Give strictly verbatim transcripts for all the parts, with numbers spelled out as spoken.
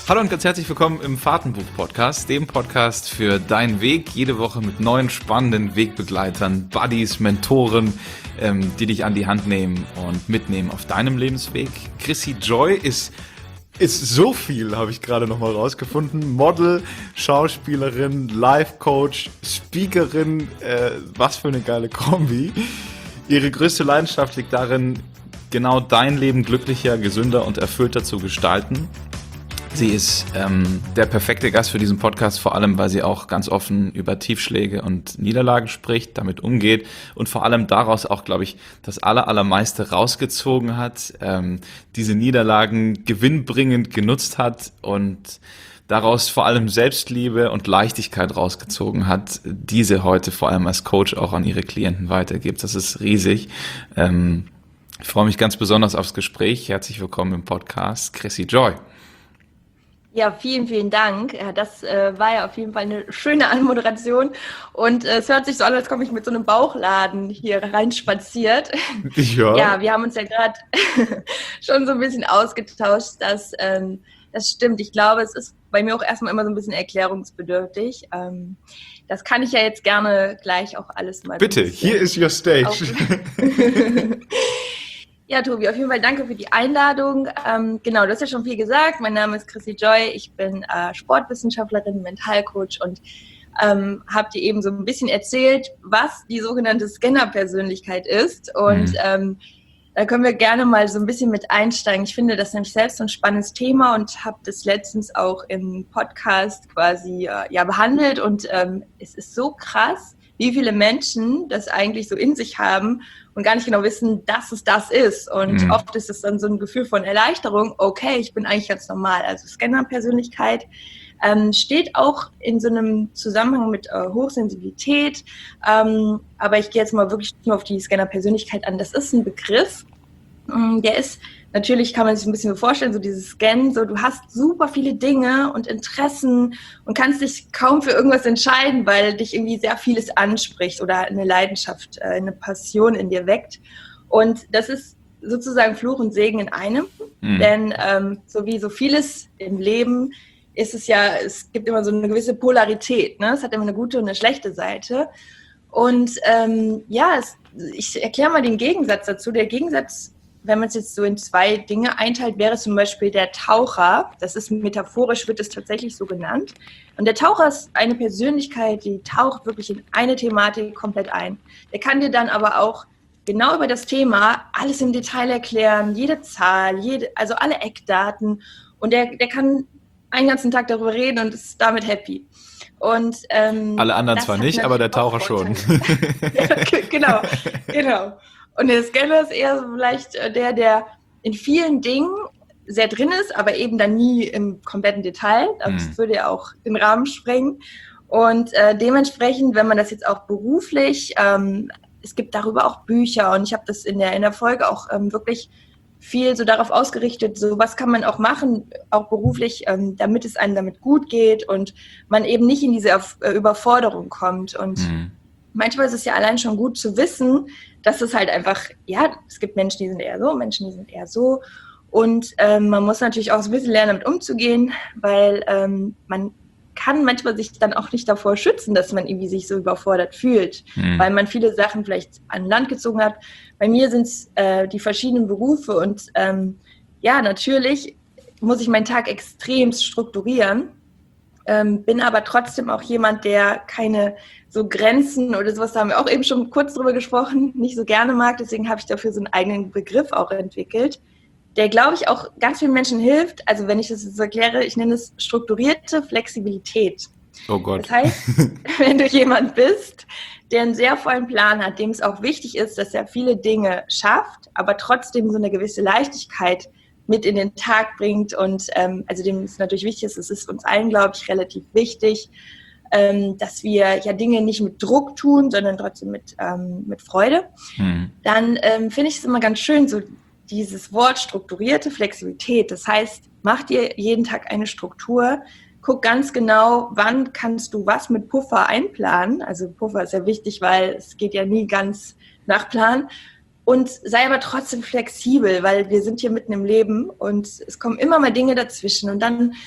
Hallo und ganz herzlich willkommen im Fahrtenbuch-Podcast, dem Podcast für deinen Weg. Jede Woche mit neuen spannenden Wegbegleitern, Buddies, Mentoren, ähm, die dich an die Hand nehmen und mitnehmen auf deinem Lebensweg. Chrissy Joy ist, ist so viel, habe ich gerade nochmal rausgefunden. Model, Schauspielerin, Life-Coach, Speakerin, äh, was für eine geile Kombi. Ihre größte Leidenschaft liegt darin, genau dein Leben glücklicher, gesünder und erfüllter zu gestalten. Sie ist ähm, der perfekte Gast für diesen Podcast, vor allem, weil sie auch ganz offen über Tiefschläge und Niederlagen spricht, damit umgeht und vor allem daraus auch, glaube ich, das aller, allermeiste rausgezogen hat, ähm, diese Niederlagen gewinnbringend genutzt hat und daraus vor allem Selbstliebe und Leichtigkeit rausgezogen hat, diese heute vor allem als Coach auch an ihre Klienten weitergibt. Das ist riesig. Ähm, ich freue mich ganz besonders aufs Gespräch. Herzlich willkommen im Podcast, Chrissy Joy. Ja, vielen, vielen Dank. Das äh, war ja auf jeden Fall eine schöne Anmoderation und äh, es hört sich so an, als komme ich mit so einem Bauchladen hier reinspaziert. Ja. Ja, wir haben uns ja gerade schon so ein bisschen ausgetauscht, dass ähm, das stimmt. Ich glaube, es ist bei mir auch erstmal immer so ein bisschen erklärungsbedürftig. Ähm, das kann ich ja jetzt gerne gleich auch alles mal. Bitte, hier ist your stage. Ja, Tobi, auf jeden Fall danke für die Einladung. Ähm, genau, du hast ja schon viel gesagt. Mein Name ist Chrissy Joy. Ich bin äh, Sportwissenschaftlerin, Mentalcoach und ähm, habe dir eben so ein bisschen erzählt, was die sogenannte Scanner-Persönlichkeit ist. Und mhm. ähm, da können wir gerne mal so ein bisschen mit einsteigen. Ich finde das nämlich selbst so ein spannendes Thema und habe das letztens auch im Podcast quasi äh, ja behandelt. Und ähm, es ist so krass, wie viele Menschen das eigentlich so in sich haben und gar nicht genau wissen, dass es das ist. Und mhm. oft ist es dann so ein Gefühl von Erleichterung, okay, ich bin eigentlich ganz normal. Also Scanner-Persönlichkeit ähm, steht auch in so einem Zusammenhang mit äh, Hochsensibilität. Ähm, aber ich gehe jetzt mal wirklich nur auf die Scanner-Persönlichkeit an. Das ist ein Begriff, ähm, der ist, natürlich kann man sich ein bisschen so vorstellen, so dieses Scannen, so du hast super viele Dinge und Interessen und kannst dich kaum für irgendwas entscheiden, weil dich irgendwie sehr vieles anspricht oder eine Leidenschaft, eine Passion in dir weckt. Und das ist sozusagen Fluch und Segen in einem, mhm. denn ähm, so wie so vieles im Leben ist es ja, es gibt immer so eine gewisse Polarität, ne? Es hat immer eine gute und eine schlechte Seite. Und ähm, ja, es, ich erkläre mal den Gegensatz dazu. Der Gegensatz, wenn man es jetzt so in zwei Dinge einteilt, wäre zum Beispiel der Taucher. Das ist metaphorisch, wird es tatsächlich so genannt. Und der Taucher ist eine Persönlichkeit, die taucht wirklich in eine Thematik komplett ein. Der kann dir dann aber auch genau über das Thema alles im Detail erklären, jede Zahl, jede, also alle Eckdaten. Und der, der kann einen ganzen Tag darüber reden und ist damit happy. Und, ähm, alle anderen zwar nicht, aber der Taucher schon. Ja, genau, genau. Und der Scanner ist eher so vielleicht der, der in vielen Dingen sehr drin ist, aber eben dann nie im kompletten Detail. Das mhm. würde ja auch den Rahmen sprengen. Und äh, dementsprechend, wenn man das jetzt auch beruflich, ähm, es gibt darüber auch Bücher und ich habe das in der, in der Folge auch ähm, wirklich viel so darauf ausgerichtet, so was kann man auch machen, auch beruflich, ähm, damit es einem damit gut geht und man eben nicht in diese äh, Überforderung kommt. Und mhm. manchmal ist es ja allein schon gut zu wissen, dass es halt einfach, ja, es gibt Menschen, die sind eher so, Menschen, die sind eher so. Und ähm, man muss natürlich auch so ein bisschen lernen, damit umzugehen, weil ähm, man kann manchmal sich dann auch nicht davor schützen, dass man irgendwie sich so überfordert fühlt, mhm. weil man viele Sachen vielleicht an Land gezogen hat. Bei mir sind es äh, die verschiedenen Berufe und ähm, ja, natürlich muss ich meinen Tag extrem strukturieren. Ähm, bin aber trotzdem auch jemand, der keine so Grenzen oder sowas, da haben wir auch eben schon kurz drüber gesprochen, nicht so gerne mag. Deswegen habe ich dafür so einen eigenen Begriff auch entwickelt, der, glaube ich, auch ganz vielen Menschen hilft. Also wenn ich das jetzt erkläre, ich nenne es strukturierte Flexibilität. Oh Gott. Das heißt, wenn du jemand bist, der einen sehr vollen Plan hat, dem es auch wichtig ist, dass er viele Dinge schafft, aber trotzdem so eine gewisse Leichtigkeit mit in den Tag bringt und ähm, also dem ist natürlich wichtig, es ist uns allen, glaube ich, relativ wichtig, ähm, dass wir ja Dinge nicht mit Druck tun, sondern trotzdem mit, ähm, mit Freude. Hm. Dann ähm, finde ich es immer ganz schön, so dieses Wort strukturierte Flexibilität. Das heißt, mach dir jeden Tag eine Struktur, guck ganz genau, wann kannst du was mit Puffer einplanen. Also Puffer ist ja wichtig, weil es geht ja nie ganz nach Plan. Und sei aber trotzdem flexibel, weil wir sind hier mitten im Leben und es kommen immer mal Dinge dazwischen. Und dann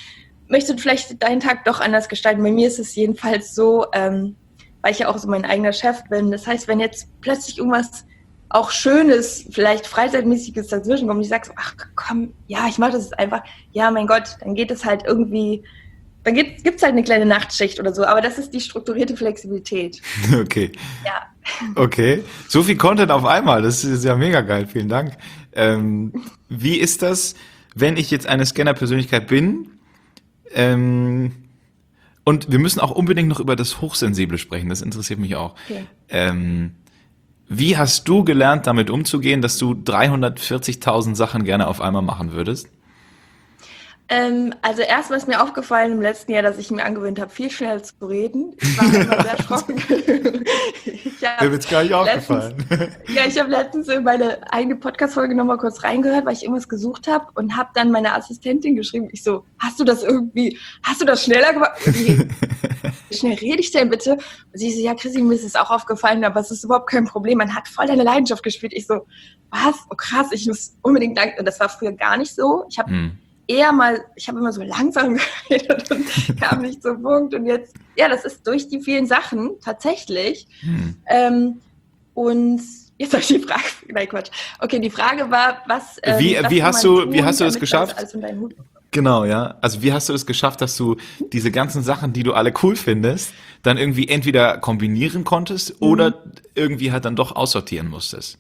möchte vielleicht deinen Tag doch anders gestalten. Bei mir ist es jedenfalls so, ähm, weil ich ja auch so mein eigener Chef bin. Das heißt, wenn jetzt plötzlich irgendwas auch Schönes, vielleicht Freizeitmäßiges dazwischen kommt und ich sage so, ach komm, ja, ich mache das jetzt einfach. Ja, mein Gott, dann geht es halt irgendwie, dann gibt es halt eine kleine Nachtschicht oder so. Aber das ist die strukturierte Flexibilität. Okay. Ja. Okay. So viel Content auf einmal. Das ist ja mega geil. Vielen Dank. Ähm, wie ist das, wenn ich jetzt eine Scanner-Persönlichkeit bin? Ähm, und wir müssen auch unbedingt noch über das Hochsensible sprechen. Das interessiert mich auch. Okay. Ähm, Wie hast du gelernt, damit umzugehen, dass du dreihundertvierzigtausend Sachen gerne auf einmal machen würdest? Ähm, also erstmal ist mir aufgefallen im letzten Jahr, dass ich mir angewöhnt habe, viel schneller zu reden. Ich war immer sehr erschrocken. Mir wird's gar nicht aufgefallen. Ja, ich habe letztens in meine eigene Podcast-Folge nochmal kurz reingehört, weil ich irgendwas gesucht habe und habe dann meiner Assistentin geschrieben, ich so, hast du das irgendwie, hast du das schneller gemacht? Wie schnell rede ich denn bitte? Und sie so, ja Chrissy, mir ist es auch aufgefallen, aber es ist überhaupt kein Problem, man hat voll deine Leidenschaft gespielt. Ich so, was? Oh krass, ich muss unbedingt danken. Und das war früher gar nicht so. Ich habe hm. eher mal, ich habe immer so langsam geredet und kam nicht zum Punkt. Und jetzt, ja, das ist durch die vielen Sachen tatsächlich. Hm. Ähm, und jetzt habe ich die Frage, nein Quatsch. Okay, die Frage war, was ähm, Wie, was wie hast du, tun, wie hast du das damit geschafft? Das alles in deinen Hut Genau, ja. Also wie hast du es geschafft, dass du diese ganzen Sachen, die du alle cool findest, dann irgendwie entweder kombinieren konntest mhm. oder irgendwie halt dann doch aussortieren musstest?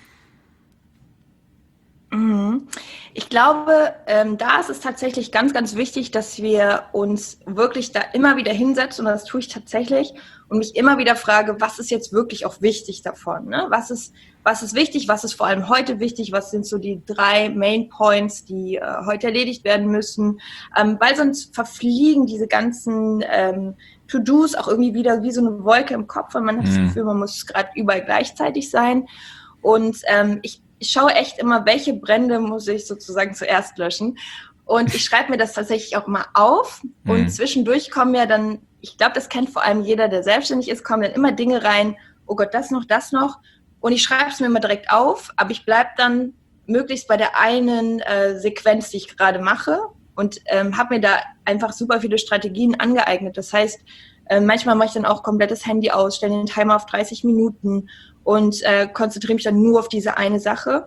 Mhm. Ich glaube, ähm, da ist es tatsächlich ganz, ganz wichtig, dass wir uns wirklich da immer wieder hinsetzen und das tue ich tatsächlich und mich immer wieder frage, was ist jetzt wirklich auch wichtig davon? Ne? Was ist, was ist wichtig? Was ist vor allem heute wichtig? Was sind so die drei Main Points, die äh, heute erledigt werden müssen? Ähm, weil sonst verfliegen diese ganzen ähm, To-Dos auch irgendwie wieder wie so eine Wolke im Kopf und man hat mhm. das Gefühl, man muss gerade überall gleichzeitig sein. Und ähm, ich Ich schaue echt immer, welche Brände muss ich sozusagen zuerst löschen. Und ich schreibe mir das tatsächlich auch mal auf. Mhm. Und zwischendurch kommen ja dann, ich glaube, das kennt vor allem jeder, der selbstständig ist, kommen dann immer Dinge rein, oh Gott, das noch, das noch. Und ich schreibe es mir immer direkt auf, aber ich bleibe dann möglichst bei der einen äh, Sequenz, die ich gerade mache. Und ähm, habe mir da einfach super viele Strategien angeeignet. Das heißt, äh, manchmal mache ich dann auch komplett das Handy aus, stelle den Timer auf dreißig Minuten und äh, konzentriere mich dann nur auf diese eine Sache.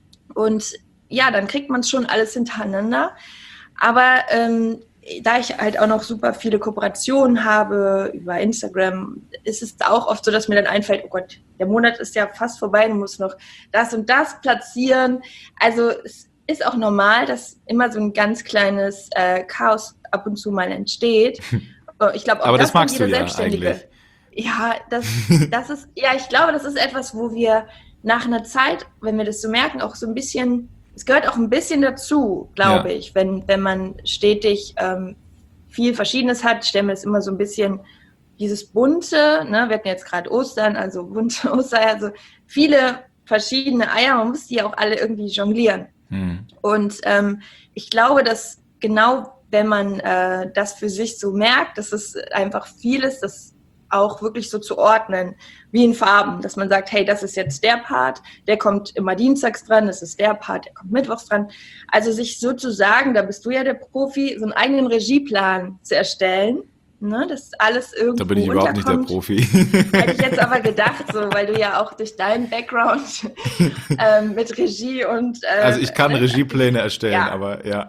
Und ja, dann kriegt man es schon alles hintereinander. Aber ähm, da ich halt auch noch super viele Kooperationen habe über Instagram, ist es auch oft so, dass mir dann einfällt, oh Gott, der Monat ist ja fast vorbei, du musst noch das und das platzieren. Also es ist auch normal, dass immer so ein ganz kleines äh, Chaos ab und zu mal entsteht. Ich glaube, auch Aber das, das magst du ja Selbstständige. eigentlich. Ja, das, das ist, ja, ich glaube, das ist etwas, wo wir nach einer Zeit, wenn wir das so merken, auch so ein bisschen, es gehört auch ein bisschen dazu, glaube ja. ich, wenn, wenn man stetig ähm, viel Verschiedenes hat, stellen wir es immer so ein bisschen dieses bunte, ne, wir hatten jetzt gerade Ostern, also bunte Ostereier, also viele verschiedene Eier, man muss die ja auch alle irgendwie jonglieren. Hm. Und ähm, ich glaube, dass genau, wenn man äh, das für sich so merkt, dass es einfach viel ist, das auch wirklich so zu ordnen, wie in Farben, dass man sagt, hey, das ist jetzt der Part, der kommt immer dienstags dran, das ist der Part, der kommt mittwochs dran. Also sich sozusagen, da bist du ja der Profi, so einen eigenen Regieplan zu erstellen, ne, dass alles irgendwo Da bin ich überhaupt nicht der Profi. Hätte ich jetzt aber gedacht, so, weil du ja auch durch deinen Background ähm, mit Regie und... Ähm, also ich kann Regiepläne erstellen, ja. aber ja.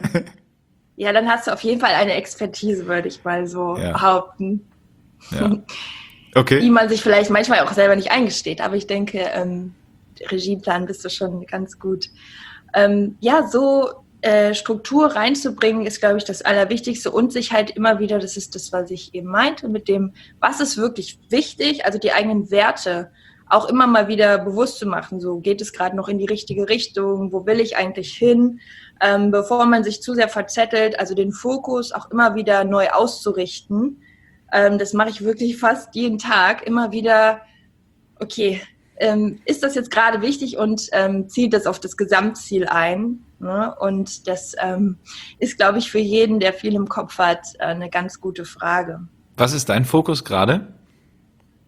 Ja, dann hast du auf jeden Fall eine Expertise, würde ich mal so ja. behaupten. Ja. Okay. Die man sich vielleicht manchmal auch selber nicht eingesteht. Aber ich denke, ähm, Regieplan bist du schon ganz gut. Ähm, ja, so äh, Struktur reinzubringen, ist, glaube ich, das Allerwichtigste. Und sich halt immer wieder, das ist das, was ich eben meinte, mit dem, was ist wirklich wichtig, also die eigenen Werte auch immer mal wieder bewusst zu machen. So, geht es gerade noch in die richtige Richtung? Wo will ich eigentlich hin? Ähm, bevor man sich zu sehr verzettelt, also den Fokus auch immer wieder neu auszurichten. Ähm, das mache ich wirklich fast jeden Tag. Immer wieder, okay, ähm, ist das jetzt gerade wichtig und ähm, zielt das auf das Gesamtziel ein? Ne? Und das ähm, ist, glaube ich, für jeden, der viel im Kopf hat, äh, eine ganz gute Frage. Was ist dein Fokus gerade?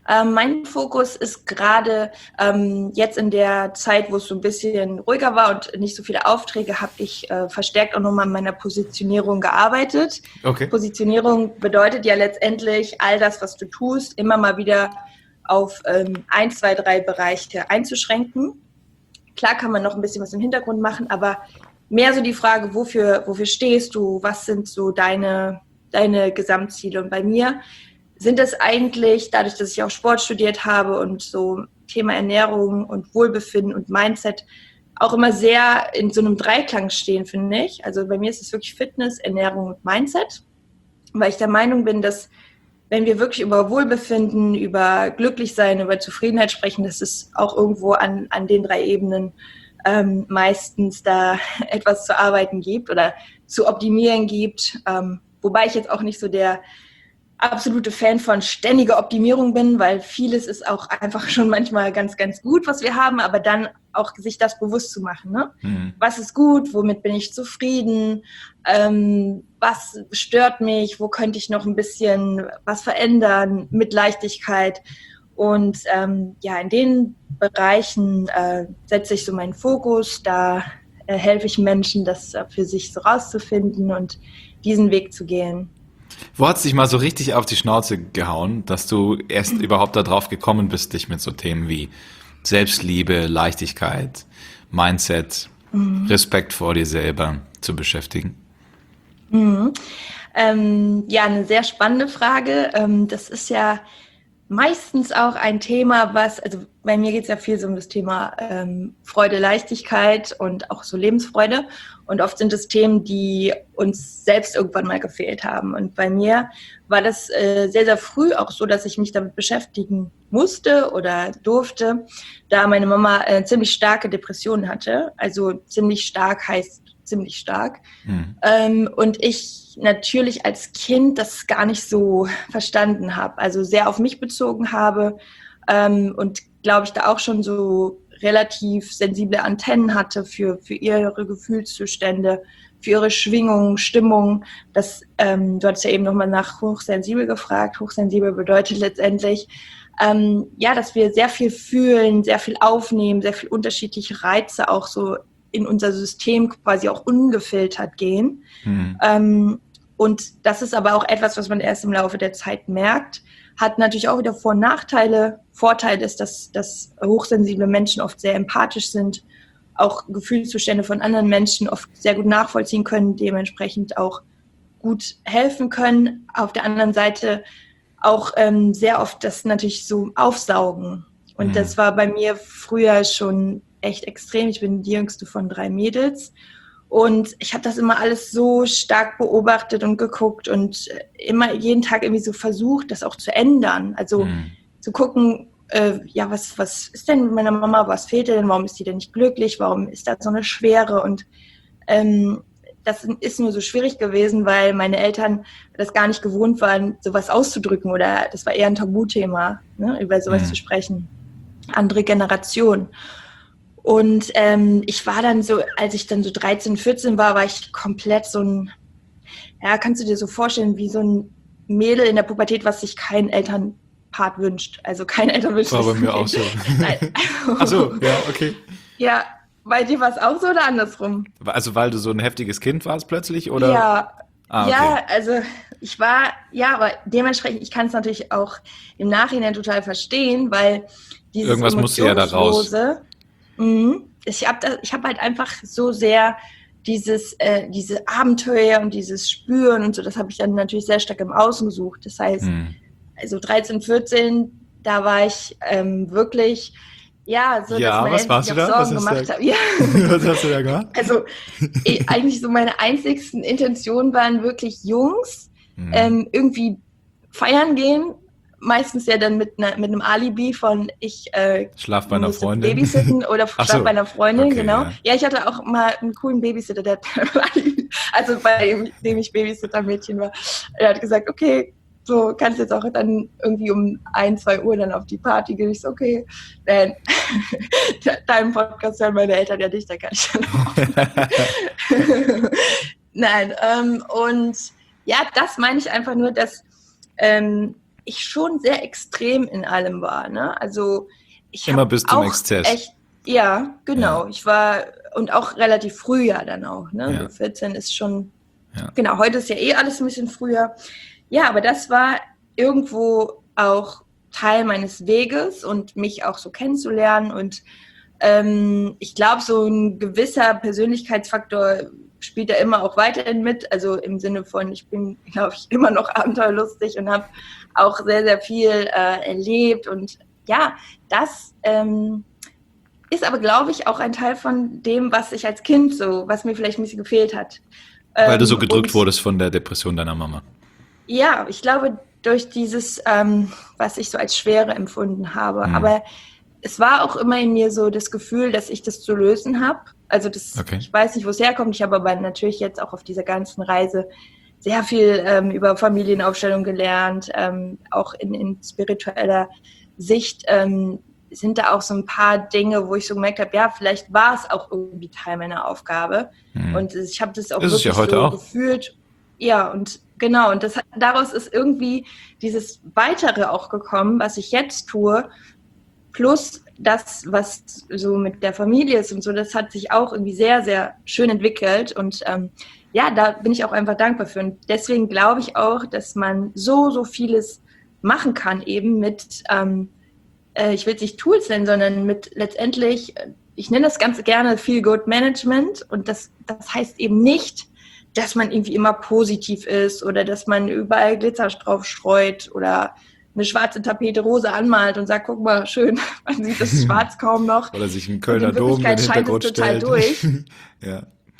Ähm, mein Fokus ist gerade ähm, jetzt in der Zeit, wo es so ein bisschen ruhiger war und nicht so viele Aufträge, habe ich äh, verstärkt auch nochmal an meiner Positionierung gearbeitet. Okay. Positionierung bedeutet ja letztendlich, all das, was du tust, immer mal wieder auf ähm, ein, zwei, drei Bereiche einzuschränken. Klar kann man noch ein bisschen was im Hintergrund machen, aber mehr so die Frage, wofür, wofür stehst du, was sind so deine, deine Gesamtziele? Und bei mir sind es eigentlich, dadurch, dass ich auch Sport studiert habe und so Thema Ernährung und Wohlbefinden und Mindset auch immer sehr in so einem Dreiklang stehen, finde ich. Also bei mir ist es wirklich Fitness, Ernährung und Mindset, weil ich der Meinung bin, dass wenn wir wirklich über Wohlbefinden, über Glücklichsein, über Zufriedenheit sprechen, dass es auch irgendwo an, an den drei Ebenen ähm, meistens da etwas zu arbeiten gibt oder zu optimieren gibt. Ähm, wobei ich jetzt auch nicht so der absolute Fan von ständiger Optimierung bin, weil vieles ist auch einfach schon manchmal ganz, ganz gut, was wir haben, aber dann auch sich das bewusst zu machen. Ne? Mhm. Was ist gut, womit bin ich zufrieden, ähm, was stört mich, wo könnte ich noch ein bisschen was verändern mit Leichtigkeit. Und ähm, ja, in den Bereichen äh, setze ich so meinen Fokus, da äh, helfe ich Menschen, das äh, für sich so rauszufinden und diesen Weg zu gehen. Wo hat's dich mal so richtig auf die Schnauze gehauen, dass du erst überhaupt darauf gekommen bist, dich mit so Themen wie Selbstliebe, Leichtigkeit, Mindset, mhm. Respekt vor dir selber zu beschäftigen? Mhm. Ähm, ja, eine sehr spannende Frage. Ähm, das ist ja meistens auch ein Thema, was, also bei mir geht es ja viel so um das Thema ähm, Freude, Leichtigkeit und auch so Lebensfreude. Und oft sind es Themen, die uns selbst irgendwann mal gefehlt haben. Und bei mir war das äh, sehr, sehr früh auch so, dass ich mich damit beschäftigen musste oder durfte, da meine Mama äh, ziemlich starke Depressionen hatte. Also ziemlich stark heißt ziemlich stark. Mhm. Ähm, und ich natürlich als Kind das gar nicht so verstanden habe, also sehr auf mich bezogen habe ähm, und glaube ich da auch schon so relativ sensible Antennen hatte für, für ihre Gefühlszustände, für ihre Schwingungen, Stimmung. Das, ähm, du hattest ja eben nochmal nach hochsensibel gefragt. Hochsensibel bedeutet letztendlich, ähm, ja, dass wir sehr viel fühlen, sehr viel aufnehmen, sehr viel unterschiedliche Reize auch so in unser System quasi auch ungefiltert gehen. Mhm. Ähm, und das ist aber auch etwas, was man erst im Laufe der Zeit merkt. Hat natürlich auch wieder Vor- und Nachteile. Vorteil ist, dass, dass hochsensible Menschen oft sehr empathisch sind, auch Gefühlszustände von anderen Menschen oft sehr gut nachvollziehen können, dementsprechend auch gut helfen können. Auf der anderen Seite auch ähm, sehr oft das natürlich so aufsaugen. Und mhm. das war bei mir früher schon echt extrem. Ich bin die jüngste von drei Mädels. Und ich habe das immer alles so stark beobachtet und geguckt und immer jeden Tag irgendwie so versucht, das auch zu ändern. Also mhm. zu gucken, äh, ja, was, was ist denn mit meiner Mama, was fehlt denn, warum ist die denn nicht glücklich, warum ist da so eine Schwere? Und ähm, das ist nur so schwierig gewesen, weil meine Eltern das gar nicht gewohnt waren, sowas auszudrücken oder das war eher ein Tabuthema, ne, über sowas mhm. zu sprechen. Andere Generation. Und ähm, ich war dann so, als ich dann so dreizehn, vierzehn war, war ich komplett so ein, ja, kannst du dir so vorstellen, wie so ein Mädel in der Pubertät, was sich kein Elternpart wünscht. Also kein Eltern wünscht. War bei mir auch so. Nein. Ach so, ja, okay. Ja, bei dir war es auch so oder andersrum? Also weil du so ein heftiges Kind warst plötzlich, oder? Ja, ah, okay. ja, also ich war, ja, aber dementsprechend, ich kann es natürlich auch im Nachhinein total verstehen, weil dieses Irgendwas musste ja da raus. Mhm. Ich habe ich hab halt einfach so sehr dieses, äh, diese Abenteuer und dieses Spüren und so, das habe ich dann natürlich sehr stark im Außen gesucht. Das heißt, mhm. also dreizehn, vierzehn, da war ich ähm, wirklich, ja, so, ja, dass meine Eltern sich auch da? Sorgen gemacht da? haben. Ja. Was hast du da gemacht? Also ich, eigentlich so meine einzigsten Intentionen waren wirklich Jungs, mhm. ähm, irgendwie feiern gehen, meistens ja dann mit, ne, mit einem Alibi von ich äh, schlaf bei einer Freundin babysitten oder schlaf so. bei einer Freundin, okay, genau. Ja. ja, ich hatte auch mal einen coolen Babysitter, der also bei dem ich Babysitter-Mädchen war. Er hat gesagt, okay, so kannst jetzt auch dann irgendwie um ein, zwei Uhr dann auf die Party gehen. Ich so, okay, dann deinem Podcast hören meine Eltern ja nicht, da kann ich dann auch. Nein, ähm, und ja, das meine ich einfach nur, dass ähm, ich schon sehr extrem in allem war. Ne? Also ich Immer bis zum auch Exzess. Echt, ja, genau. Ja. Ich war, und auch relativ früh ja dann auch. Ne? Ja. So vierzehn ist schon, ja. genau, heute ist ja eh alles ein bisschen früher. Ja, aber das war irgendwo auch Teil meines Weges und mich auch so kennenzulernen. Und ähm, ich glaube, so ein gewisser Persönlichkeitsfaktor spielt da immer auch weiterhin mit. Also im Sinne von, ich bin, glaube ich, immer noch abenteuerlustig und habe auch sehr, sehr viel äh, erlebt. Und ja, das ähm, ist aber, glaube ich, auch ein Teil von dem, was ich als Kind so, was mir vielleicht ein bisschen gefehlt hat. Weil ähm, du so gedrückt und, wurdest von der Depression deiner Mama. Ja, ich glaube, durch dieses, ähm, was ich so als Schwere empfunden habe. Mhm. Aber es war auch immer in mir so das Gefühl, dass ich das zu lösen habe. Also das, okay. Ich weiß nicht, wo es herkommt. Ich habe aber natürlich jetzt auch auf dieser ganzen Reise sehr viel ähm, über Familienaufstellung gelernt. Ähm, auch in, in spiritueller Sicht ähm, sind da auch so ein paar Dinge, wo ich so gemerkt habe, ja, vielleicht war es auch irgendwie Teil meiner Aufgabe. Mhm. Und ich habe das auch ist wirklich es ja heute so auch. gefühlt. Ja, und genau, und das, daraus ist irgendwie dieses Weitere auch gekommen, was ich jetzt tue, plus das, was so mit der Familie ist und so, das hat sich auch irgendwie sehr, sehr schön entwickelt. Und ähm, ja, da bin ich auch einfach dankbar für. Und deswegen glaube ich auch, dass man so, so vieles machen kann, eben mit, ähm, äh, ich will es nicht Tools nennen, sondern mit letztendlich, ich nenne das Ganze gerne Feel-Good-Management. Und das, das heißt eben nicht, dass man irgendwie immer positiv ist oder dass man überall Glitzer drauf streut oder eine schwarze Tapete rosa anmalt und sagt, guck mal, schön, man sieht das Schwarz kaum noch. Oder sich einen Kölner Dom in den Hintergrund stellt. Durch. ja.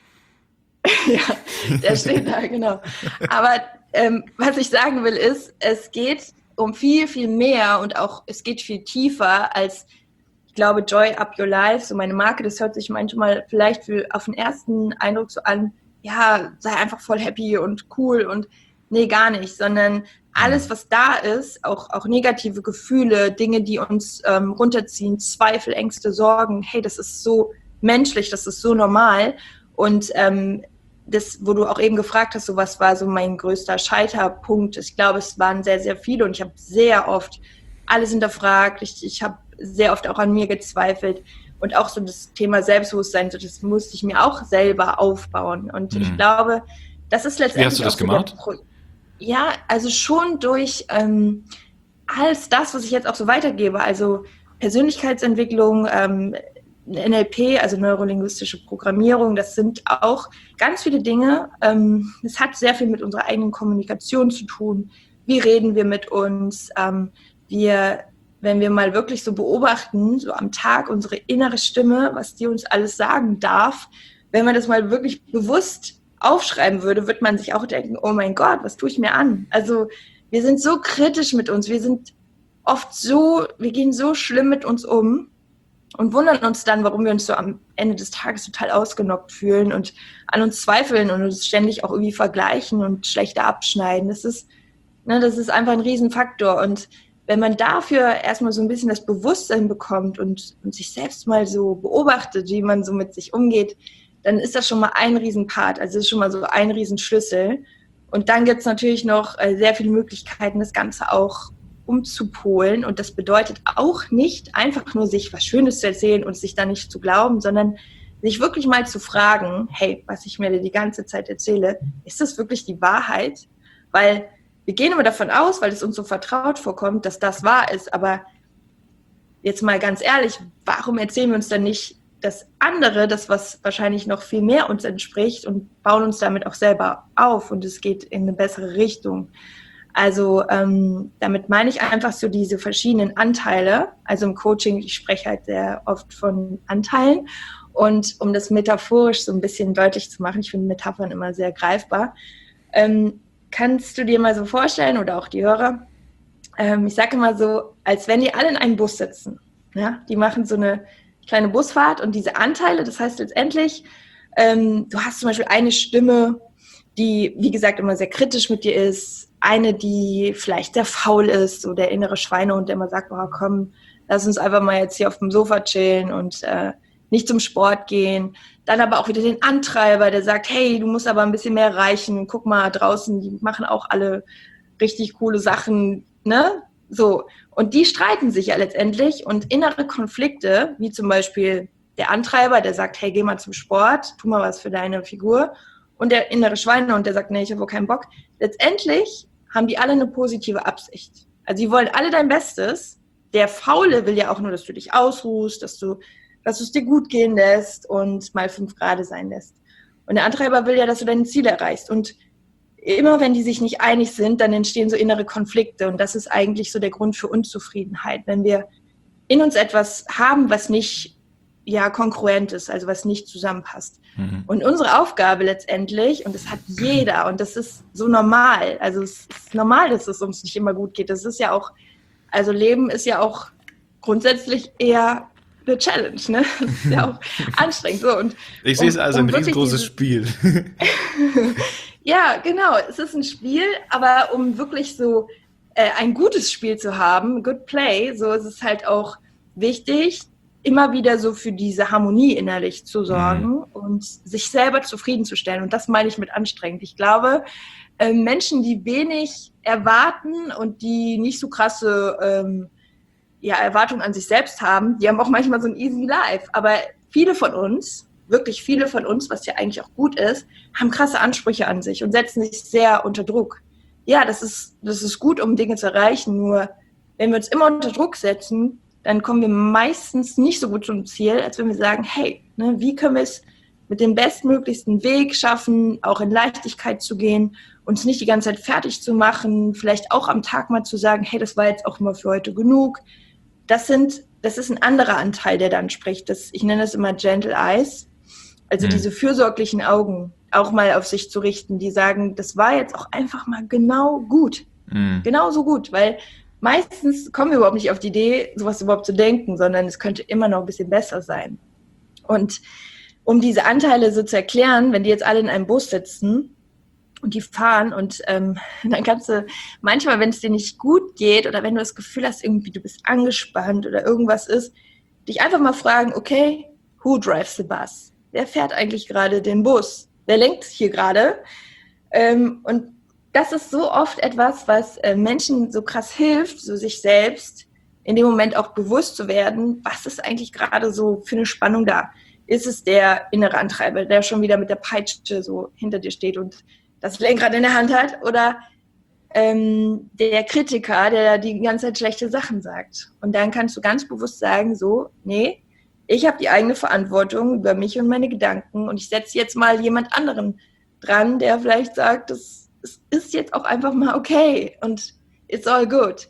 ja, der steht da, genau. Aber ähm, was ich sagen will ist, es geht um viel, viel mehr und auch, es geht viel tiefer als, ich glaube, Joy Up Your Life, so meine Marke, das hört sich manchmal vielleicht für, auf den ersten Eindruck so an, ja, sei einfach voll happy und cool und nee, gar nicht, sondern alles, was da ist, auch, auch negative Gefühle, Dinge, die uns ähm, runterziehen, Zweifel, Ängste, Sorgen, hey, das ist so menschlich, das ist so normal. Und ähm, das, wo du auch eben gefragt hast, so was war so mein größter Scheiterpunkt, ich glaube, es waren sehr, sehr viele und ich habe sehr oft alles hinterfragt, ich, ich habe sehr oft auch an mir gezweifelt. Und auch so das Thema Selbstbewusstsein, so das musste ich mir auch selber aufbauen. Und mhm. ich glaube, das ist letztendlich. Wie hast du das gemacht? So ja, also schon durch ähm, alles das, was ich jetzt auch so weitergebe. Also Persönlichkeitsentwicklung, ähm, N L P, also neurolinguistische Programmierung, das sind auch ganz viele Dinge. Ähm, es hat sehr viel mit unserer eigenen Kommunikation zu tun. Wie reden wir mit uns? Ähm, wir wenn wir mal wirklich so beobachten, so am Tag unsere innere Stimme, was die uns alles sagen darf, wenn man das mal wirklich bewusst aufschreiben würde, wird man sich auch denken, oh mein Gott, was tue ich mir an? Also wir sind so kritisch mit uns, wir sind oft so, wir gehen so schlimm mit uns um und wundern uns dann, warum wir uns so am Ende des Tages total ausgenockt fühlen und an uns zweifeln und uns ständig auch irgendwie vergleichen und schlechter abschneiden. Das ist, ne, das ist einfach ein Riesenfaktor. Und wenn man dafür erstmal so ein bisschen das Bewusstsein bekommt und, und sich selbst mal so beobachtet, wie man so mit sich umgeht, dann ist das schon mal ein Riesenpart. Also das ist schon mal so ein Riesenschlüssel. Und dann gibt es natürlich noch äh, sehr viele Möglichkeiten, das Ganze auch umzupolen. Und das bedeutet auch nicht einfach nur sich was Schönes zu erzählen und sich dann nicht zu glauben, sondern sich wirklich mal zu fragen, hey, was ich mir die ganze Zeit erzähle, ist das wirklich die Wahrheit? Weil wir gehen immer davon aus, weil es uns so vertraut vorkommt, dass das wahr ist. Aber jetzt mal ganz ehrlich, warum erzählen wir uns dann nicht das andere, das, was wahrscheinlich noch viel mehr uns entspricht und bauen uns damit auch selber auf und es geht in eine bessere Richtung. Also ähm, damit meine ich einfach so diese verschiedenen Anteile. Also im Coaching, ich spreche halt sehr oft von Anteilen und um das metaphorisch so ein bisschen deutlich zu machen, ich finde Metaphern immer sehr greifbar, ähm, kannst du dir mal so vorstellen, oder auch die Hörer, ähm, ich sage immer so, als wenn die alle in einem Bus sitzen. Ja? Die machen so eine kleine Busfahrt und diese Anteile, das heißt letztendlich, ähm, du hast zum Beispiel eine Stimme, die, wie gesagt, immer sehr kritisch mit dir ist, eine, die vielleicht sehr faul ist, so der innere Schweinehund, der immer sagt, oh, komm, lass uns einfach mal jetzt hier auf dem Sofa chillen und äh, nicht zum Sport gehen. Dann aber auch wieder den Antreiber, der sagt, hey, du musst aber ein bisschen mehr erreichen. Guck mal, draußen, die machen auch alle richtig coole Sachen. ne, so. Und die streiten sich ja letztendlich und innere Konflikte, wie zum Beispiel der Antreiber, der sagt, hey, geh mal zum Sport, tu mal was für deine Figur, und der innere Schweinehund, der sagt, nee, ich habe wohl keinen Bock. Letztendlich haben die alle eine positive Absicht. Also die wollen alle dein Bestes. Der Faule will ja auch nur, dass du dich ausruhst, dass du, dass du es dir gut gehen lässt und mal fünf Grad sein lässt. Und der Antreiber will ja, dass du deine Ziele erreichst. Und immer wenn die sich nicht einig sind, dann entstehen so innere Konflikte. Und das ist eigentlich so der Grund für Unzufriedenheit. Wenn wir in uns etwas haben, was nicht ja, kongruent ist, also was nicht zusammenpasst. Mhm. Und unsere Aufgabe letztendlich, und das hat jeder, und das ist so normal, also es ist normal, dass es uns nicht immer gut geht. Das ist ja auch, also Leben ist ja auch grundsätzlich eher eine Challenge, ne? Das ist ja auch anstrengend. So, und ich sehe es also um ein riesengroßes dieses, Spiel. Ja, genau, es ist ein Spiel, aber um wirklich so äh, ein gutes Spiel zu haben, good play, so ist es halt auch wichtig, immer wieder so für diese Harmonie innerlich zu sorgen mhm. und sich selber zufriedenzustellen. Und das meine ich mit anstrengend. Ich glaube, äh, Menschen, die wenig erwarten und die nicht so krasse ähm, ja, Erwartungen an sich selbst haben, die haben auch manchmal so ein easy life. Aber viele von uns, wirklich viele von uns, was ja eigentlich auch gut ist, haben krasse Ansprüche an sich und setzen sich sehr unter Druck. Ja, das ist, das ist gut, um Dinge zu erreichen. Nur wenn wir uns immer unter Druck setzen, dann kommen wir meistens nicht so gut zum Ziel, als wenn wir sagen, hey, ne, wie können wir es mit dem bestmöglichsten Weg schaffen, auch in Leichtigkeit zu gehen, uns nicht die ganze Zeit fertig zu machen, vielleicht auch am Tag mal zu sagen, hey, das war jetzt auch mal für heute genug. Das sind, das ist ein anderer Anteil, der dann spricht. Das, ich nenne das immer Gentle Eyes, also mhm. diese fürsorglichen Augen auch mal auf sich zu richten, die sagen, das war jetzt auch einfach mal genau gut. Mhm. Genau so gut, weil meistens kommen wir überhaupt nicht auf die Idee, sowas überhaupt zu denken, sondern es könnte immer noch ein bisschen besser sein. Und um diese Anteile so zu erklären, wenn die jetzt alle in einem Bus sitzen und die fahren und ähm, dann kannst du manchmal, wenn es dir nicht gut geht oder wenn du das Gefühl hast, irgendwie du bist angespannt oder irgendwas ist, dich einfach mal fragen, okay, who drives the bus? Wer fährt eigentlich gerade den Bus? Wer lenkt hier gerade? Ähm, und das ist so oft etwas, was äh, Menschen so krass hilft, so sich selbst in dem Moment auch bewusst zu werden, was ist eigentlich gerade so für eine Spannung da? Ist es der innere Antreiber, der schon wieder mit der Peitsche so hinter dir steht und das Lenkrad in der Hand hat? Oder ähm, der Kritiker, der die ganze Zeit schlechte Sachen sagt? Und dann kannst du ganz bewusst sagen, so, nee, ich habe die eigene Verantwortung über mich und meine Gedanken und ich setze jetzt mal jemand anderen dran, der vielleicht sagt, das es ist jetzt auch einfach mal okay und it's all good.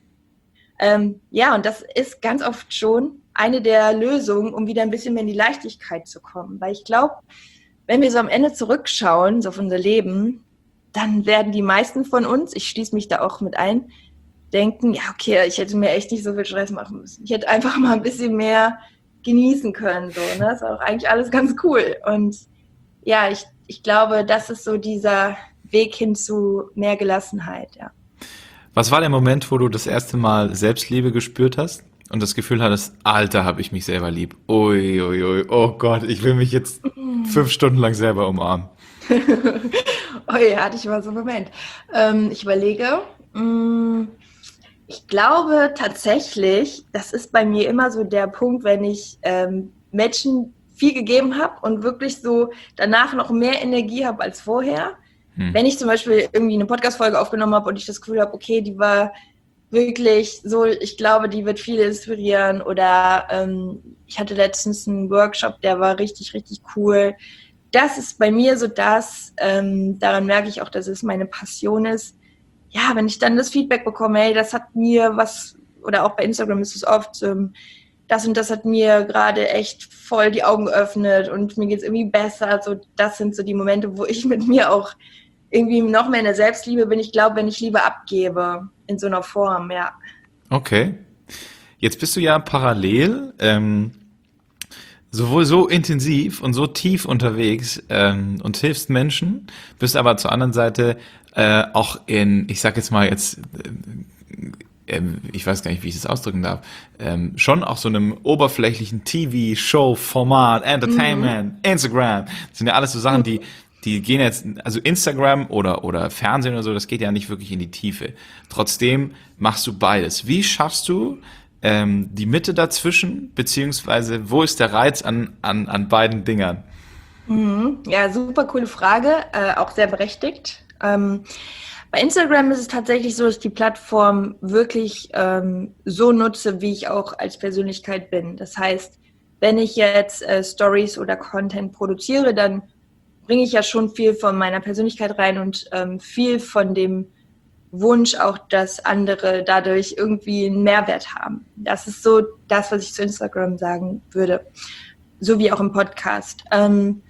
Ähm, ja, und das ist ganz oft schon eine der Lösungen, um wieder ein bisschen mehr in die Leichtigkeit zu kommen. Weil ich glaube, wenn wir so am Ende zurückschauen, so auf unser Leben, dann werden die meisten von uns, ich schließe mich da auch mit ein, denken, ja, okay, ich hätte mir echt nicht so viel Stress machen müssen. Ich hätte einfach mal ein bisschen mehr genießen können. So, ne? Das ist auch eigentlich alles ganz cool. Und ja, ich, ich glaube, das ist so dieser Weg hin zu mehr Gelassenheit, ja. Was war der Moment, wo du das erste Mal Selbstliebe gespürt hast und das Gefühl hattest, Alter, habe ich mich selber lieb. Ui, ui, ui, oh Gott, ich will mich jetzt fünf Stunden lang selber umarmen. Oh ja, hatte ich mal so einen Moment. Ähm, ich überlege, mh, ich glaube tatsächlich, das ist bei mir immer so der Punkt, wenn ich ähm, Menschen viel gegeben habe und wirklich so danach noch mehr Energie habe als vorher. Hm. Wenn ich zum Beispiel irgendwie eine Podcast-Folge aufgenommen habe und ich das Gefühl habe, okay, die war wirklich so, ich glaube, die wird viele inspirieren. Oder ähm, ich hatte letztens einen Workshop, der war richtig, richtig cool. Das ist bei mir so das, ähm, daran merke ich auch, dass es meine Passion ist. Ja, wenn ich dann das Feedback bekomme, hey, das hat mir was, oder auch bei Instagram ist es oft, ähm, das und das hat mir gerade echt voll die Augen geöffnet und mir geht's irgendwie besser. So, das sind so die Momente, wo ich mit mir auch irgendwie noch mehr in der Selbstliebe bin. Ich glaube, wenn ich Liebe abgebe, in so einer Form, ja. Okay. Jetzt bist du ja parallel ähm, sowohl so intensiv und so tief unterwegs ähm, und hilfst Menschen, bist aber zur anderen Seite äh, auch in, ich sag jetzt mal jetzt, äh, ich weiß gar nicht, wie ich das ausdrücken darf, ähm, schon auch so einem oberflächlichen T V-Show-Format, Entertainment, mhm. Instagram. Das sind ja alles so Sachen, die die gehen jetzt, also Instagram oder, oder Fernsehen oder so, das geht ja nicht wirklich in die Tiefe. Trotzdem machst du beides. Wie schaffst du ähm, die Mitte dazwischen, beziehungsweise wo ist der Reiz an, an, an beiden Dingern? Mhm. Ja, super coole Frage, äh, auch sehr berechtigt. Ähm, bei Instagram ist es tatsächlich so, dass ich die Plattform wirklich ähm, so nutze, wie ich auch als Persönlichkeit bin. Das heißt, wenn ich jetzt äh, Stories oder Content produziere, dann bringe ich ja schon viel von meiner Persönlichkeit rein und ähm, viel von dem Wunsch auch, dass andere dadurch irgendwie einen Mehrwert haben. Das ist so das, was ich zu Instagram sagen würde. So wie auch im Podcast. Ähm,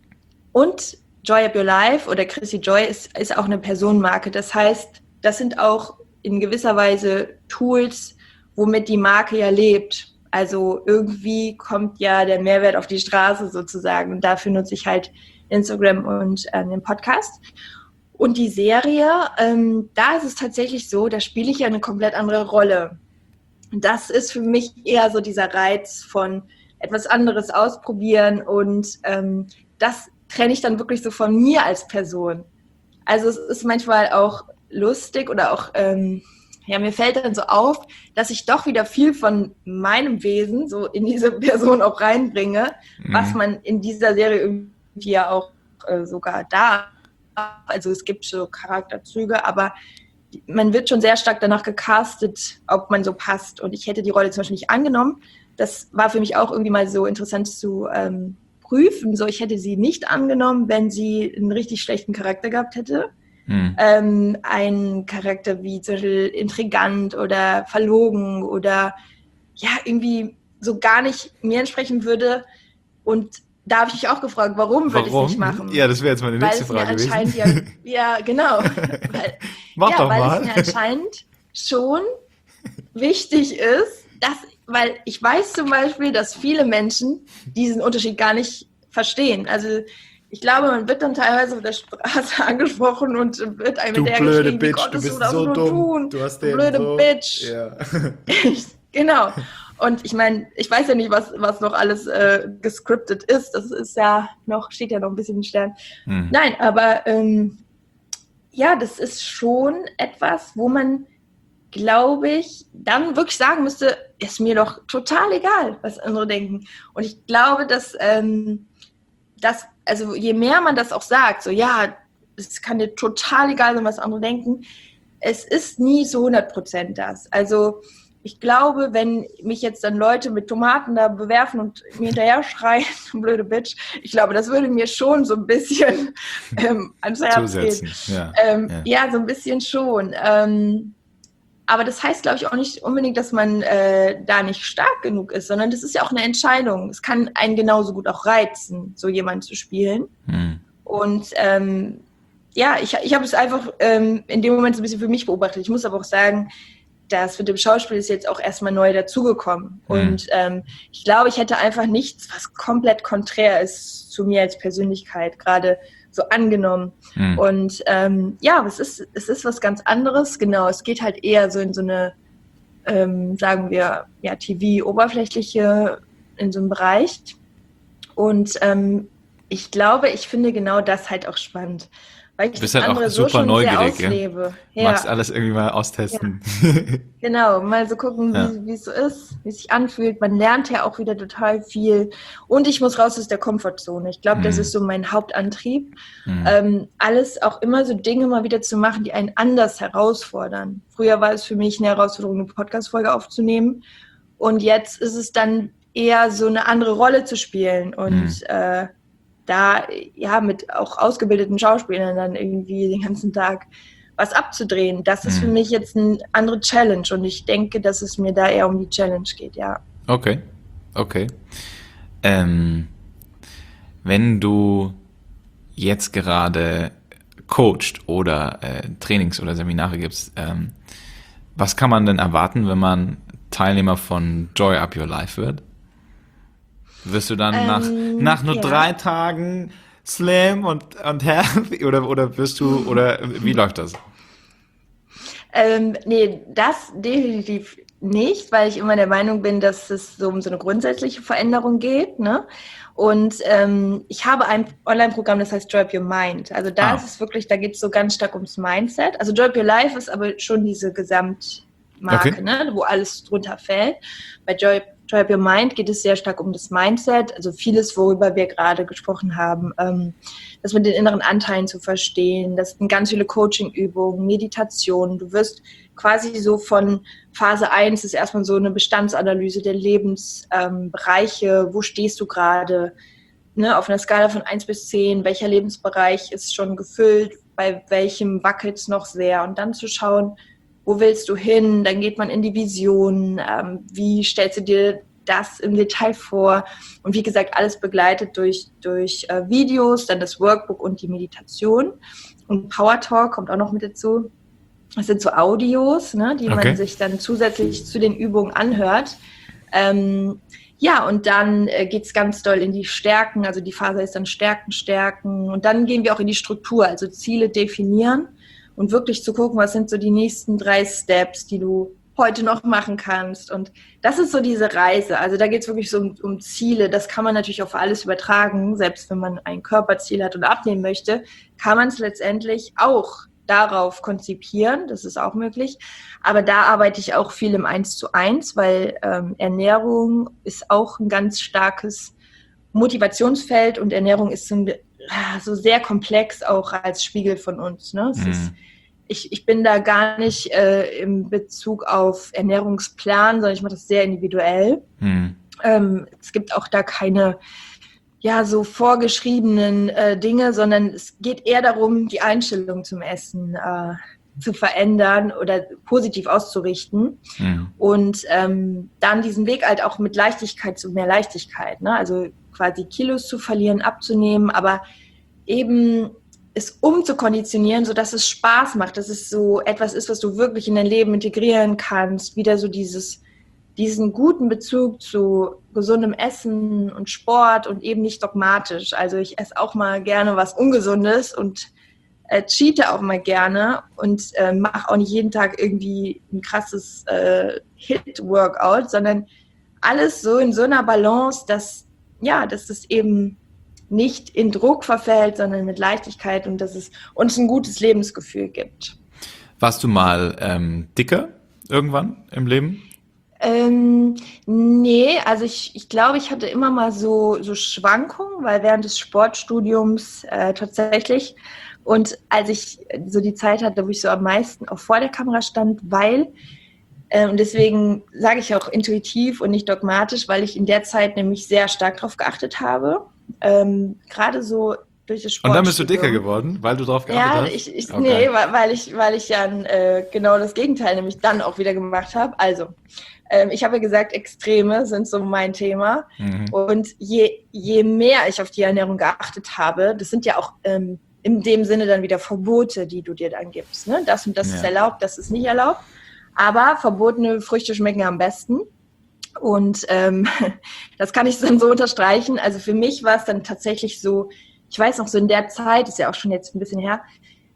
und Joy Up Your Life oder Chrissy Joy ist, ist auch eine Personenmarke. Das heißt, das sind auch in gewisser Weise Tools, womit die Marke ja lebt. Also irgendwie kommt ja der Mehrwert auf die Straße sozusagen. Und dafür nutze ich halt Instagram und äh, den Podcast. Und die Serie, ähm, da ist es tatsächlich so, da spiele ich ja eine komplett andere Rolle. Das ist für mich eher so dieser Reiz von etwas anderes ausprobieren und ähm, das trenne ich dann wirklich so von mir als Person. Also es ist manchmal auch lustig oder auch, ähm, ja, mir fällt dann so auf, dass ich doch wieder viel von meinem Wesen so in diese Person auch reinbringe, mhm. was man in dieser Serie irgendwie ja auch äh, sogar da, also es gibt so Charakterzüge, aber man wird schon sehr stark danach gecastet, ob man so passt. Und ich hätte die Rolle zum Beispiel nicht angenommen. Das war für mich auch irgendwie mal so interessant zu ähm, prüfen. So, ich hätte sie nicht angenommen, wenn sie einen richtig schlechten Charakter gehabt hätte. Hm. Ähm, ein Charakter wie zum Beispiel intrigant oder verlogen oder ja, irgendwie so gar nicht mir entsprechen würde. Und da habe ich mich auch gefragt, warum, warum? würde ich es nicht machen? Ja, das wäre jetzt meine nächste weil Frage es mir gewesen. Anscheinend ja, ja, genau. Weil, Mach ja, doch weil mal. es mir anscheinend schon wichtig ist, dass, weil ich weiß zum Beispiel, dass viele Menschen diesen Unterschied gar nicht verstehen. Also ich glaube, man wird dann teilweise auf der Straße angesprochen und wird einem Du mit der blöde geschrieben, Bitch, wie du konntest bist das so nur dumm. tun? Du hast Du den blöde so, Bitch. ja. Genau. Und ich meine, ich weiß ja nicht, was, was noch alles äh, gescriptet ist. Das ist ja noch, steht ja noch ein bisschen im Stern. Hm. Nein, aber ähm, ja, das ist schon etwas, wo man, glaube ich, dann wirklich sagen müsste, ist mir doch total egal, was andere denken. Und ich glaube, dass, ähm, dass also je mehr man das auch sagt, so ja, es kann dir total egal sein, was andere denken, es ist nie so hundert Prozent das. Also ich glaube, wenn mich jetzt dann Leute mit Tomaten da bewerfen und mir hinterher schreien, blöde Bitch, ich glaube, das würde mir schon so ein bisschen ähm, ans Herz gehen. Ja, ähm, ja. ja, so ein bisschen schon. Ähm, aber das heißt, glaube ich, auch nicht unbedingt, dass man äh, da nicht stark genug ist, sondern das ist ja auch eine Entscheidung. Es kann einen genauso gut auch reizen, so jemanden zu spielen. Hm. Und ähm, ja, ich, ich habe es einfach ähm, in dem Moment so ein bisschen für mich beobachtet. Ich muss aber auch sagen, das mit dem Schauspiel ist jetzt auch erstmal neu dazugekommen. Mhm. Und ähm, ich glaube, ich hätte einfach nichts, was komplett konträr ist zu mir als Persönlichkeit, gerade so angenommen. Mhm. Und ähm, ja, es ist, es ist was ganz anderes. Genau, es geht halt eher so in so eine, ähm, sagen wir, ja, T V-Oberflächliche, in so einem Bereich. Und ähm, ich glaube, ich finde genau das halt auch spannend. Weil ich du bist halt auch super so neugierig, ja? Ja. Magst alles irgendwie mal austesten. Ja. Genau, mal so gucken, ja. wie es so ist, wie es sich anfühlt. Man lernt ja auch wieder total viel. Und ich muss raus aus der Komfortzone. Ich glaube, mhm. das ist so mein Hauptantrieb. Mhm. Ähm, alles auch immer so Dinge mal wieder zu machen, die einen anders herausfordern. Früher war es für mich eine Herausforderung, eine Podcast-Folge aufzunehmen. Und jetzt ist es dann eher so eine andere Rolle zu spielen. Und mhm. äh, da ja mit auch ausgebildeten Schauspielern dann irgendwie den ganzen Tag was abzudrehen. Das ist mhm. für mich jetzt eine andere Challenge und ich denke, dass es mir da eher um die Challenge geht, ja. Okay, okay. Ähm, wenn du jetzt gerade coacht oder äh, Trainings oder Seminare gibst, ähm, was kann man denn erwarten, wenn man Teilnehmer von Joy Up Your Life wird? Wirst du dann ähm, nach, nach nur ja. drei Tagen Slam und, und Happy oder, oder wirst du, oder wie läuft das? Ähm, nee, das definitiv nicht, weil ich immer der Meinung bin, dass es so um so eine grundsätzliche Veränderung geht, ne? Und ähm, ich habe ein Online-Programm, das heißt Joy Up Your Mind. Also da Ah. ist es wirklich, da geht es so ganz stark ums Mindset. Also Joy Up Your Life ist aber schon diese Gesamtmarke, Okay. ne? Wo alles drunter fällt. Bei Joy, Joy Up Your Mind geht es sehr stark um das Mindset. Also vieles, worüber wir gerade gesprochen haben, ähm, das mit den inneren Anteilen zu verstehen. Das sind ganz viele Coaching-Übungen, Meditationen. Du wirst quasi so von Phase eins ist erstmal so eine Bestandsanalyse der Lebensbereiche. Ähm, wo stehst du gerade? Ne, auf einer Skala von eins bis zehn, welcher Lebensbereich ist schon gefüllt, bei welchem wackelt es noch sehr? Und dann zu schauen, wo willst du hin? Dann geht man in die Vision. Ähm, wie stellst du dir das im Detail vor? Und wie gesagt, alles begleitet durch, durch äh, Videos, dann das Workbook und die Meditation. Und Power Talk kommt auch noch mit dazu. Das sind so Audios, ne, die Okay. man sich dann zusätzlich zu den Übungen anhört. Ähm, ja, und dann äh, geht's ganz doll in die Stärken. Also die Phase ist dann Stärken, Stärken. Und dann gehen wir auch in die Struktur, also Ziele definieren und wirklich zu gucken, was sind so die nächsten drei Steps, die du heute noch machen kannst. Und das ist so diese Reise. Also da geht's wirklich so um, um Ziele. Das kann man natürlich auf alles übertragen. Selbst wenn man ein Körperziel hat und abnehmen möchte, kann man es letztendlich auch darauf konzipieren, das ist auch möglich. Aber da arbeite ich auch viel im Eins zu eins, weil ähm, Ernährung ist auch ein ganz starkes Motivationsfeld und Ernährung ist so, ein, so sehr komplex auch als Spiegel von uns. Ne? Es Mhm. ist, ich, ich bin da gar nicht äh, im Bezug auf Ernährungsplan, sondern ich mache das sehr individuell. Mhm. Ähm, es gibt auch da keine ja, so vorgeschriebenen äh, Dinge, sondern es geht eher darum, die Einstellung zum Essen äh, zu verändern oder positiv auszurichten Mhm. und ähm, dann diesen Weg halt auch mit Leichtigkeit zu mehr Leichtigkeit, ne? Also quasi Kilos zu verlieren, abzunehmen, aber eben es umzukonditionieren, sodass es Spaß macht, dass es so etwas ist, was du wirklich in dein Leben integrieren kannst, wieder so dieses diesen guten Bezug zu gesundem Essen und Sport und eben nicht dogmatisch. Also ich esse auch mal gerne was Ungesundes und äh, cheate auch mal gerne und äh, mache auch nicht jeden Tag irgendwie ein krasses äh, Hit-Workout, sondern alles so in so einer Balance, dass ja, dass es eben nicht in Druck verfällt, sondern mit Leichtigkeit und dass es uns ein gutes Lebensgefühl gibt. Warst du mal ähm, dicker irgendwann im Leben? Ähm, nee, also ich, ich glaube, ich hatte immer mal so, so Schwankungen, weil während des Sportstudiums äh, tatsächlich und als ich so die Zeit hatte, wo ich so am meisten auch vor der Kamera stand, weil, äh, und deswegen sage ich auch intuitiv und nicht dogmatisch, weil ich in der Zeit nämlich sehr stark drauf geachtet habe, ähm, gerade so durch das Sportstudium. Und dann bist du dicker geworden, weil du drauf geachtet Ja, hast? ich, ich, Okay. nee, weil, weil ich, weil ich ja äh, genau das Gegenteil nämlich dann auch wieder gemacht habe. Also, ähm, ich habe ja gesagt, Extreme sind so mein Thema. Mhm. Und je, je mehr ich auf die Ernährung geachtet habe, das sind ja auch ähm, in dem Sinne dann wieder Verbote, die du dir dann gibst. Ne? Das und das Ja. ist erlaubt, das ist nicht erlaubt. Aber verbotene Früchte schmecken am besten. Und ähm, das kann ich dann so unterstreichen. Also für mich war es dann tatsächlich so, ich weiß noch so in der Zeit, ist ja auch schon jetzt ein bisschen her,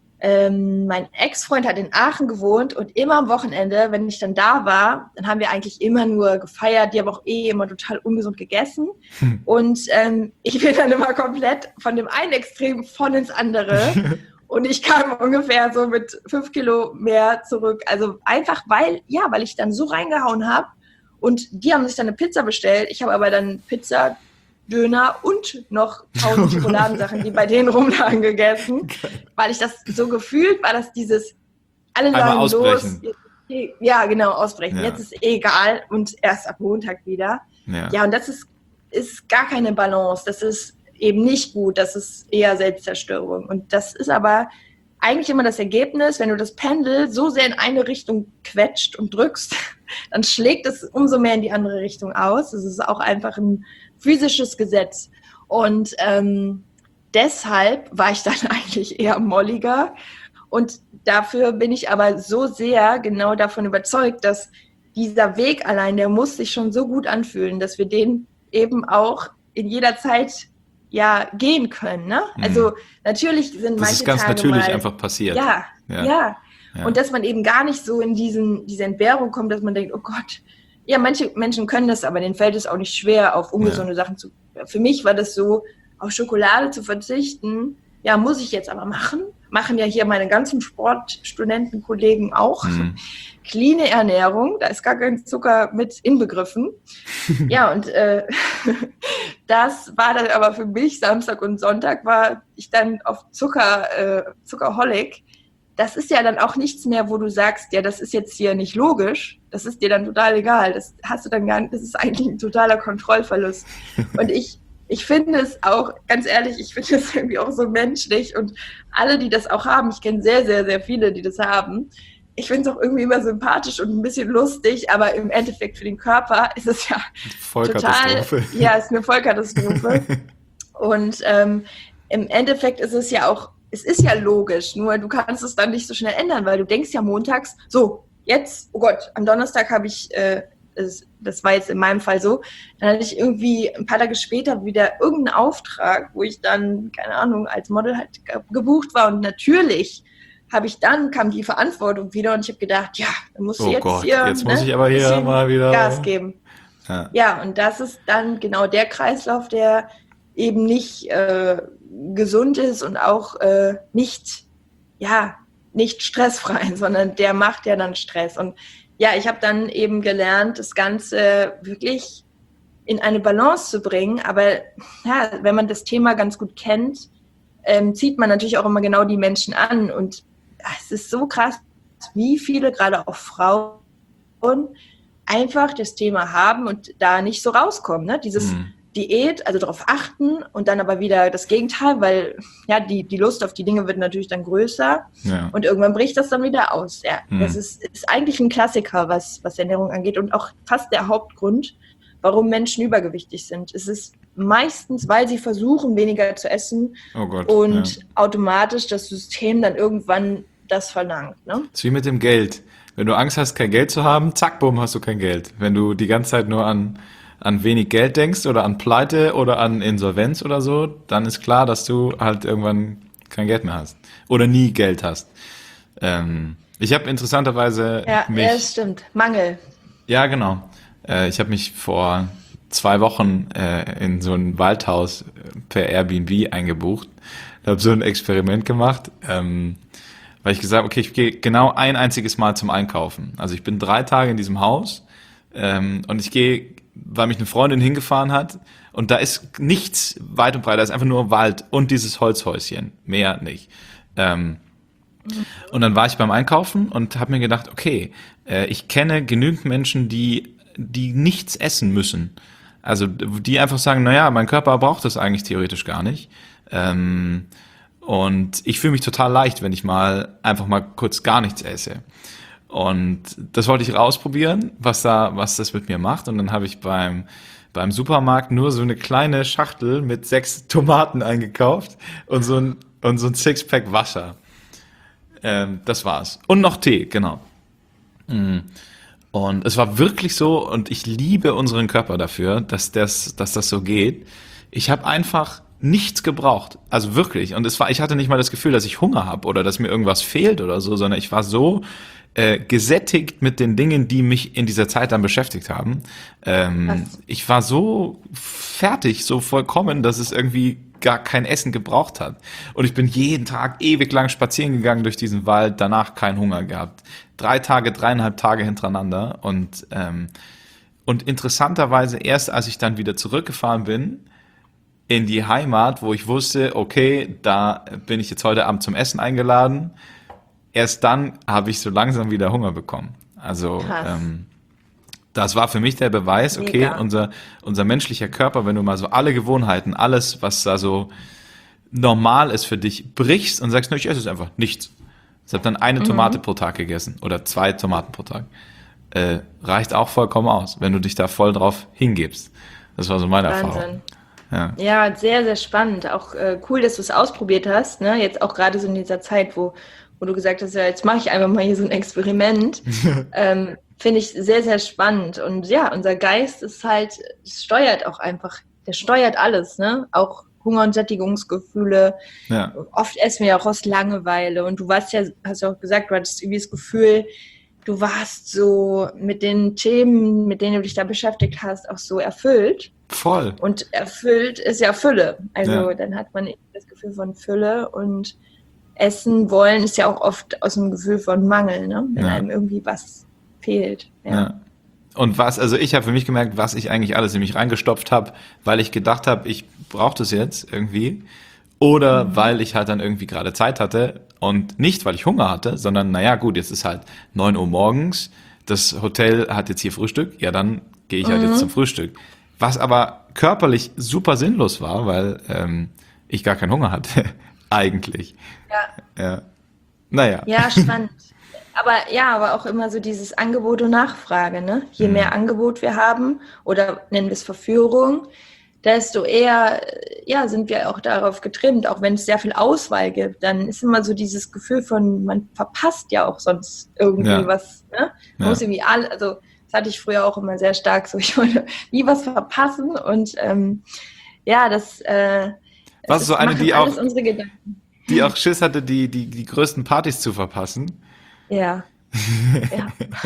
ähm, mein Ex-Freund hat in Aachen gewohnt und immer am Wochenende, wenn ich dann da war, dann haben wir eigentlich immer nur gefeiert, die haben auch eh immer total ungesund gegessen Hm. und ähm, ich bin dann immer komplett von dem einen Extrem voll ins andere und ich kam ungefähr so mit fünf Kilo mehr zurück, also einfach weil, ja, weil ich dann so reingehauen habe und die haben sich dann eine Pizza bestellt, ich habe aber dann Pizza, Döner und noch tausend Schokoladensachen, die bei denen rumlagen, gegessen, weil ich das so gefühlt war, dass dieses alle Einmal lagen ausbrechen. los. Jetzt, ja, genau, ausbrechen. Ja. Jetzt ist eh egal und erst ab Montag wieder. Ja. Ja, und das ist, ist gar keine Balance. Das ist eben nicht gut. Das ist eher Selbstzerstörung. Und das ist aber eigentlich immer das Ergebnis, wenn du das Pendel so sehr in eine Richtung quetscht und drückst, dann schlägt es umso mehr in die andere Richtung aus. Das ist auch einfach ein physisches Gesetz. Und ähm, deshalb war ich dann eigentlich eher molliger. Und dafür bin ich aber so sehr genau davon überzeugt, dass dieser Weg allein, der muss sich schon so gut anfühlen, dass wir den eben auch in jeder Zeit ja gehen können. Ne? Mhm. Also natürlich sind Das manche ist ganz Tage natürlich mal, einfach passiert. Ja, Ja. ja, ja. Ja. Und dass man eben gar nicht so in diesen, diese Entbehrung kommt, dass man denkt, oh Gott, ja, manche Menschen können das, aber denen fällt es auch nicht schwer, auf ungesunde ja. Sachen zu. Für mich war das so, auf Schokolade zu verzichten, ja, muss ich jetzt aber machen. Machen ja hier meine ganzen Sportstudentenkollegen auch. Mhm. Cleane Ernährung, da ist gar kein Zucker mit inbegriffen. Ja, und äh, das war dann aber für mich, Samstag und Sonntag war ich dann auf Zucker, äh, Zuckerholic. Das ist ja dann auch nichts mehr, wo du sagst, ja, das ist jetzt hier nicht logisch. Das ist dir dann total egal. Das hast du dann gar nicht, das ist eigentlich ein totaler Kontrollverlust. Und ich Ich finde es auch, ganz ehrlich, ich finde es irgendwie auch so menschlich und alle, die das auch haben, ich kenne sehr, sehr, sehr viele, die das haben, ich finde es auch irgendwie immer sympathisch und ein bisschen lustig, aber im Endeffekt für den Körper ist es ja Vollkatastrophe. Total, ja, ist eine Vollkatastrophe. Und ähm, im Endeffekt ist es ja auch, es ist ja logisch, nur du kannst es dann nicht so schnell ändern, weil du denkst ja montags, so, jetzt, oh Gott, am Donnerstag habe ich... Äh, Das, das war jetzt in meinem Fall so, dann hatte ich irgendwie ein paar Tage später wieder irgendeinen Auftrag, wo ich dann, keine Ahnung, als Model halt gebucht war und natürlich habe ich dann, kam die Verantwortung wieder und ich habe gedacht, ja, dann musst du oh jetzt Gott, hier jetzt muss ne, ich aber hier mal wieder Gas geben. Ja. ja, und das ist dann genau der Kreislauf, der eben nicht äh, gesund ist und auch äh, nicht, ja, nicht stressfrei, sondern der macht ja dann Stress. Und ja, ich habe dann eben gelernt, das Ganze wirklich in eine Balance zu bringen. Aber ja, wenn man das Thema ganz gut kennt, ähm, zieht man natürlich auch immer genau die Menschen an. Und es ist so krass, wie viele, gerade auch Frauen, einfach das Thema haben und da nicht so rauskommen. Ne? Dieses mhm. Diät, also darauf achten und dann aber wieder das Gegenteil, weil ja die, die Lust auf die Dinge wird natürlich dann größer ja. und irgendwann bricht das dann wieder aus. Ja, mhm. Das ist, ist eigentlich ein Klassiker, was, was Ernährung angeht und auch fast der Hauptgrund, warum Menschen übergewichtig sind. Es ist meistens, weil sie versuchen, weniger zu essen oh Gott, und ja. automatisch das System dann irgendwann das verlangt. Ne? Das ist wie mit dem Geld. Wenn du Angst hast, kein Geld zu haben, zack, bumm, hast du kein Geld. Wenn du die ganze Zeit nur an an wenig Geld denkst oder an Pleite oder an Insolvenz oder so, dann ist klar, dass du halt irgendwann kein Geld mehr hast oder nie Geld hast. Ähm, ich habe interessanterweise ja, mich... Ja, das stimmt. Mangel. Ja, genau. Äh, ich habe mich vor zwei Wochen äh, in so ein Waldhaus per Airbnb eingebucht. Ich habe so ein Experiment gemacht, ähm, weil ich gesagt habe, okay, ich gehe genau ein einziges Mal zum Einkaufen. Also ich bin drei Tage in diesem Haus ähm, und ich gehe weil mich eine Freundin hingefahren hat und da ist nichts weit und breit, da ist einfach nur Wald und dieses Holzhäuschen, mehr nicht. Ähm, und dann war ich beim Einkaufen und habe mir gedacht, okay, äh, ich kenne genügend Menschen, die die nichts essen müssen. Also die einfach sagen, naja, mein Körper braucht das eigentlich theoretisch gar nicht. Ähm, und ich fühle mich total leicht, wenn ich mal einfach mal kurz gar nichts esse. Und das wollte ich rausprobieren, was da, was das mit mir macht. Und dann habe ich beim, beim Supermarkt nur so eine kleine Schachtel mit sechs Tomaten eingekauft und so ein, und so ein Sixpack Wasser. Ähm, das war's. Und noch Tee, genau. Und es war wirklich so, und ich liebe unseren Körper dafür, dass das, dass das so geht. Ich habe einfach nichts gebraucht. Also wirklich. Und es war, ich hatte nicht mal das Gefühl, dass ich Hunger habe oder dass mir irgendwas fehlt oder so, sondern ich war so Äh, gesättigt mit den Dingen, die mich in dieser Zeit dann beschäftigt haben. Ähm, ich war so fertig, so vollkommen, dass es irgendwie gar kein Essen gebraucht hat. Und ich bin jeden Tag ewig lang spazieren gegangen durch diesen Wald, danach keinen Hunger gehabt. Drei Tage, dreieinhalb Tage hintereinander. Und, ähm, und interessanterweise erst, als ich dann wieder zurückgefahren bin in die Heimat, wo ich wusste, okay, da bin ich jetzt heute Abend zum Essen eingeladen, erst dann habe ich so langsam wieder Hunger bekommen. Also ähm, das war für mich der Beweis, okay, unser unser menschlicher Körper, wenn du mal so alle Gewohnheiten, alles, was da so normal ist für dich, brichst und sagst, no, ich esse es einfach, nichts. Ich habe dann eine mhm. Tomate pro Tag gegessen oder zwei Tomaten pro Tag. Äh, reicht auch vollkommen aus, wenn du dich da voll drauf hingibst. Das war so meine Wahnsinn. Erfahrung. Ja. ja, sehr, sehr spannend. Auch äh, cool, dass du es ausprobiert hast. Ne? Jetzt auch gerade so in dieser Zeit, wo wo du gesagt hast, ja, jetzt mache ich einfach mal hier so ein Experiment, ähm, finde ich sehr, sehr spannend. Und ja, unser Geist ist halt, steuert auch einfach, der steuert alles, ne? Auch Hunger- und Sättigungsgefühle. Ja. Oft essen wir ja auch aus Langeweile. Und du warst ja, hast ja auch gesagt, du hattest irgendwie das Gefühl, du warst so mit den Themen, mit denen du dich da beschäftigt hast, auch so erfüllt. Voll. Und erfüllt ist ja Fülle. Also Ja. dann hat man das Gefühl von Fülle und Essen wollen ist ja auch oft aus dem Gefühl von Mangel, ne? Wenn Ja. einem irgendwie was fehlt. Ja. Ja. Und was, also ich habe für mich gemerkt, was ich eigentlich alles in mich reingestopft habe, weil ich gedacht habe, ich brauche das jetzt irgendwie. Oder mhm. weil ich halt dann irgendwie gerade Zeit hatte und nicht, weil ich Hunger hatte, sondern naja gut, jetzt ist halt neun Uhr morgens, das Hotel hat jetzt hier Frühstück, ja dann gehe ich halt mhm. jetzt zum Frühstück. Was aber körperlich super sinnlos war, weil ähm, ich gar keinen Hunger hatte, eigentlich. Ja. Ja. Naja. Ja, spannend. Aber ja, aber auch immer so dieses Angebot und Nachfrage, ne? Je mhm. mehr Angebot wir haben, oder nennen wir es Verführung, desto eher ja, sind wir auch darauf getrimmt, auch wenn es sehr viel Auswahl gibt, dann ist immer so dieses Gefühl von, man verpasst ja auch sonst irgendwie ja. was. Ne? Man ja. muss irgendwie alle, also das hatte ich früher auch immer sehr stark so, ich wollte nie was verpassen und ähm, ja, das äh, was ist so eine, die auch, unsere Gedanken. die auch Schiss hatte, die, die, die größten Partys zu verpassen? Ja. ja.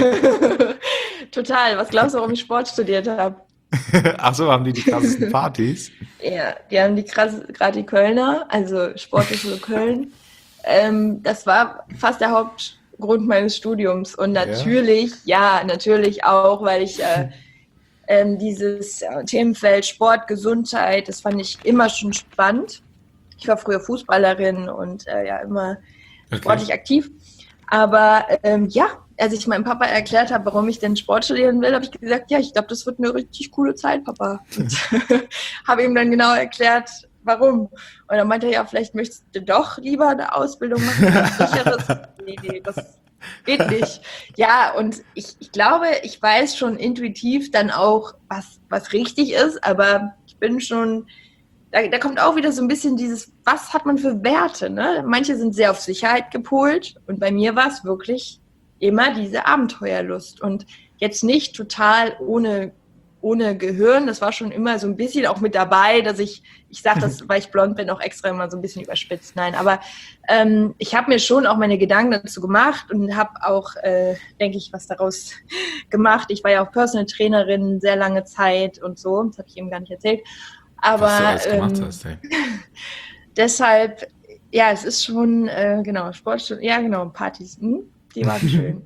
Total. Was glaubst du, warum ich Sport studiert habe? Ach so, haben die die krassesten Partys? Ja, die haben die krass, gerade die Kölner, also Sporthochschule Köln. Ähm, das war fast der Hauptgrund meines Studiums. Und natürlich, ja, ja natürlich auch, weil ich äh, ähm, dieses äh, Themenfeld Sport, Gesundheit, das fand ich immer schon spannend. Ich war früher Fußballerin und äh, ja immer okay. sportlich aktiv. Aber ähm, ja, als ich meinem Papa erklärt habe, warum ich denn Sport studieren will, habe ich gesagt, ja, ich glaube, das wird eine richtig coole Zeit, Papa. Und habe ihm dann genau erklärt, warum. Und dann meinte er, ja, vielleicht möchtest du doch lieber eine Ausbildung machen, was Sicheres. Nee, nee, das geht nicht. Ja, und ich, ich glaube, ich weiß schon intuitiv dann auch, was, was richtig ist, aber ich bin schon... Da, da kommt auch wieder so ein bisschen dieses, was hat man für Werte, ne? Manche sind sehr auf Sicherheit gepolt und bei mir war es wirklich immer diese Abenteuerlust und jetzt nicht total ohne, ohne Gehirn, das war schon immer so ein bisschen auch mit dabei, dass ich, ich sage das, weil ich blond bin, auch extra immer so ein bisschen überspitzt, nein, aber ähm, ich habe mir schon auch meine Gedanken dazu gemacht und habe auch, äh, denke ich, was daraus gemacht. Ich war ja auch Personal Trainerin sehr lange Zeit und so, das habe ich eben gar nicht erzählt. Aber was du alles gemacht ähm, hast, ey. Deshalb, ja, es ist schon, äh, genau, Sport, ja, genau, Partys, hm? Die waren schön.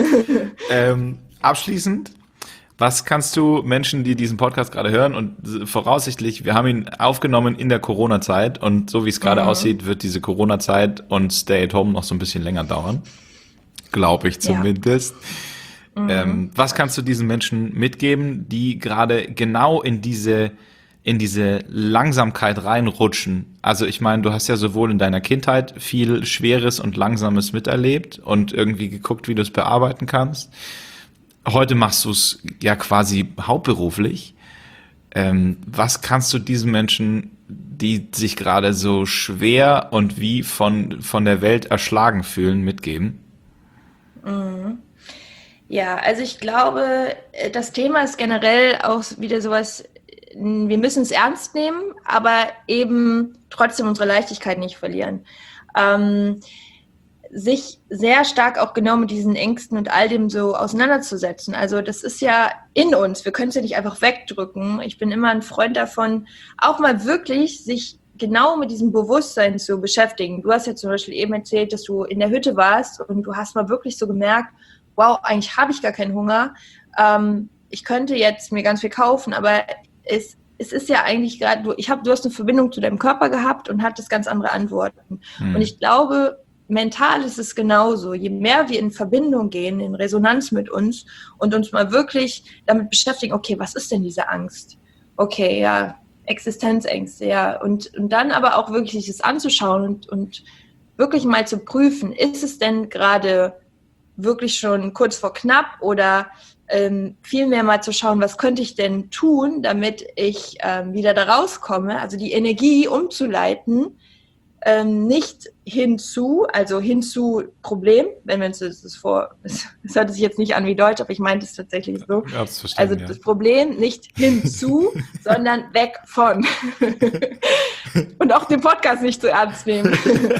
ähm, abschließend, was kannst du Menschen, die diesen Podcast gerade hören und voraussichtlich, wir haben ihn aufgenommen in der Corona-Zeit und so wie es gerade mhm. aussieht, wird diese Corona-Zeit und Stay at Home noch so ein bisschen länger dauern. Glaube ich zumindest. Ja. Mhm. Ähm, was kannst du diesen Menschen mitgeben, die gerade genau in diese in diese Langsamkeit reinrutschen? Also ich meine, du hast ja sowohl in deiner Kindheit viel Schweres und Langsames miterlebt und irgendwie geguckt, wie du es bearbeiten kannst. Heute machst du es ja quasi hauptberuflich. Ähm, was kannst du diesen Menschen, die sich gerade so schwer und wie von, von der Welt erschlagen fühlen, mitgeben? Mhm. Ja, also ich glaube, das Thema ist generell auch wieder sowas, wir müssen es ernst nehmen, aber eben trotzdem unsere Leichtigkeit nicht verlieren. Ähm, sich sehr stark auch genau mit diesen Ängsten und all dem so auseinanderzusetzen. Also das ist ja in uns, wir können es ja nicht einfach wegdrücken. Ich bin immer ein Freund davon, auch mal wirklich sich genau mit diesem Bewusstsein zu beschäftigen. Du hast ja zum Beispiel eben erzählt, dass du in der Hütte warst und du hast mal wirklich so gemerkt, wow, eigentlich habe ich gar keinen Hunger. Ähm, ich könnte jetzt mir ganz viel kaufen, aber Es, es ist ja eigentlich gerade, du, ich hab, du hast eine Verbindung zu deinem Körper gehabt und hattest ganz andere Antworten. Mhm. Und ich glaube, mental ist es genauso. Je mehr wir in Verbindung gehen, in Resonanz mit uns und uns mal wirklich damit beschäftigen, okay, was ist denn diese Angst? Okay, ja, Existenzängste, ja. Und, und dann aber auch wirklich es anzuschauen und, und wirklich mal zu prüfen, ist es denn gerade wirklich schon kurz vor knapp oder Ähm, viel mehr mal zu schauen, was könnte ich denn tun, damit ich ähm, wieder da rauskomme, also die Energie umzuleiten, ähm, nicht hinzu, also hinzu Problem, wenn wir uns das, das vor, das, das hört sich jetzt nicht an wie Deutsch, aber ich meinte es tatsächlich so. Hab's verstanden, also ja. das Problem nicht hinzu, sondern weg von. Und auch den Podcast nicht zu ernst nehmen.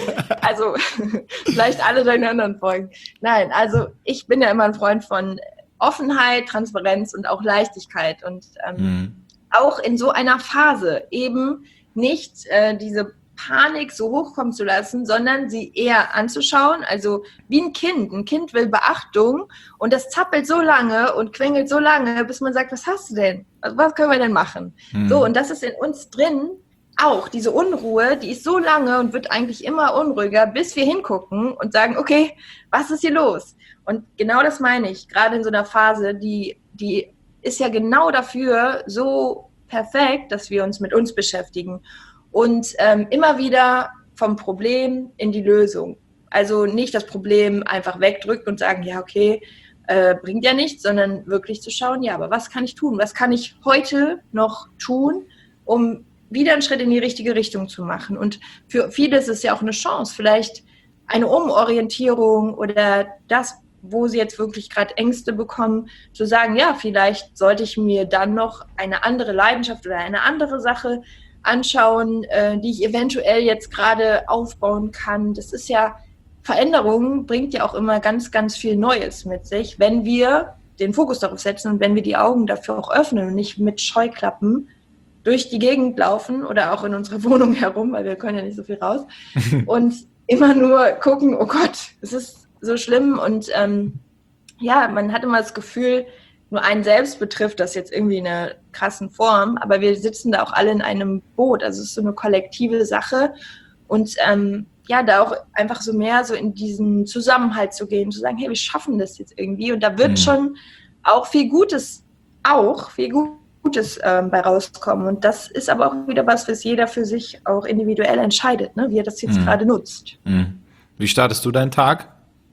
Also vielleicht alle deine anderen Folgen. Nein, also ich bin ja immer ein Freund von Offenheit, Transparenz und auch Leichtigkeit und ähm, mhm. auch in so einer Phase eben nicht äh, diese Panik so hochkommen zu lassen, sondern sie eher anzuschauen, also wie ein Kind. Ein Kind will Beachtung und das zappelt so lange und quengelt so lange, bis man sagt, was hast du denn? Also was können wir denn machen? Mhm. So, und das ist in uns drin auch, diese Unruhe, die ist so lange und wird eigentlich immer unruhiger, bis wir hingucken und sagen, okay, was ist hier los? Und genau das meine ich, gerade in so einer Phase, die, die ist ja genau dafür so perfekt, dass wir uns mit uns beschäftigen. Und ähm, immer wieder vom Problem in die Lösung. Also nicht das Problem einfach wegdrücken und sagen, ja, okay, äh, bringt ja nichts, sondern wirklich zu schauen, ja, aber was kann ich tun? Was kann ich heute noch tun, um wieder einen Schritt in die richtige Richtung zu machen? Und für viele ist es ja auch eine Chance, vielleicht eine Umorientierung oder das, wo sie jetzt wirklich gerade Ängste bekommen, zu sagen, ja, vielleicht sollte ich mir dann noch eine andere Leidenschaft oder eine andere Sache anschauen, äh, die ich eventuell jetzt gerade aufbauen kann. Das ist ja, Veränderung bringt ja auch immer ganz, ganz viel Neues mit sich, wenn wir den Fokus darauf setzen und wenn wir die Augen dafür auch öffnen und nicht mit Scheuklappen durch die Gegend laufen oder auch in unserer Wohnung herum, weil wir können ja nicht so viel raus und immer nur gucken, oh Gott, es ist so schlimm und ähm, ja, man hat immer das Gefühl, nur einen selbst betrifft das jetzt irgendwie in einer krassen Form, aber wir sitzen da auch alle in einem Boot, also es ist so eine kollektive Sache und ähm, ja, da auch einfach so mehr so in diesen Zusammenhalt zu gehen, zu sagen, hey, wir schaffen das jetzt irgendwie und da wird mhm. schon auch viel Gutes, auch viel Gutes ähm, bei rauskommen und das ist aber auch wieder was, was jeder für sich auch individuell entscheidet, ne, wie er das jetzt mhm. gerade nutzt. Mhm. Wie startest du deinen Tag?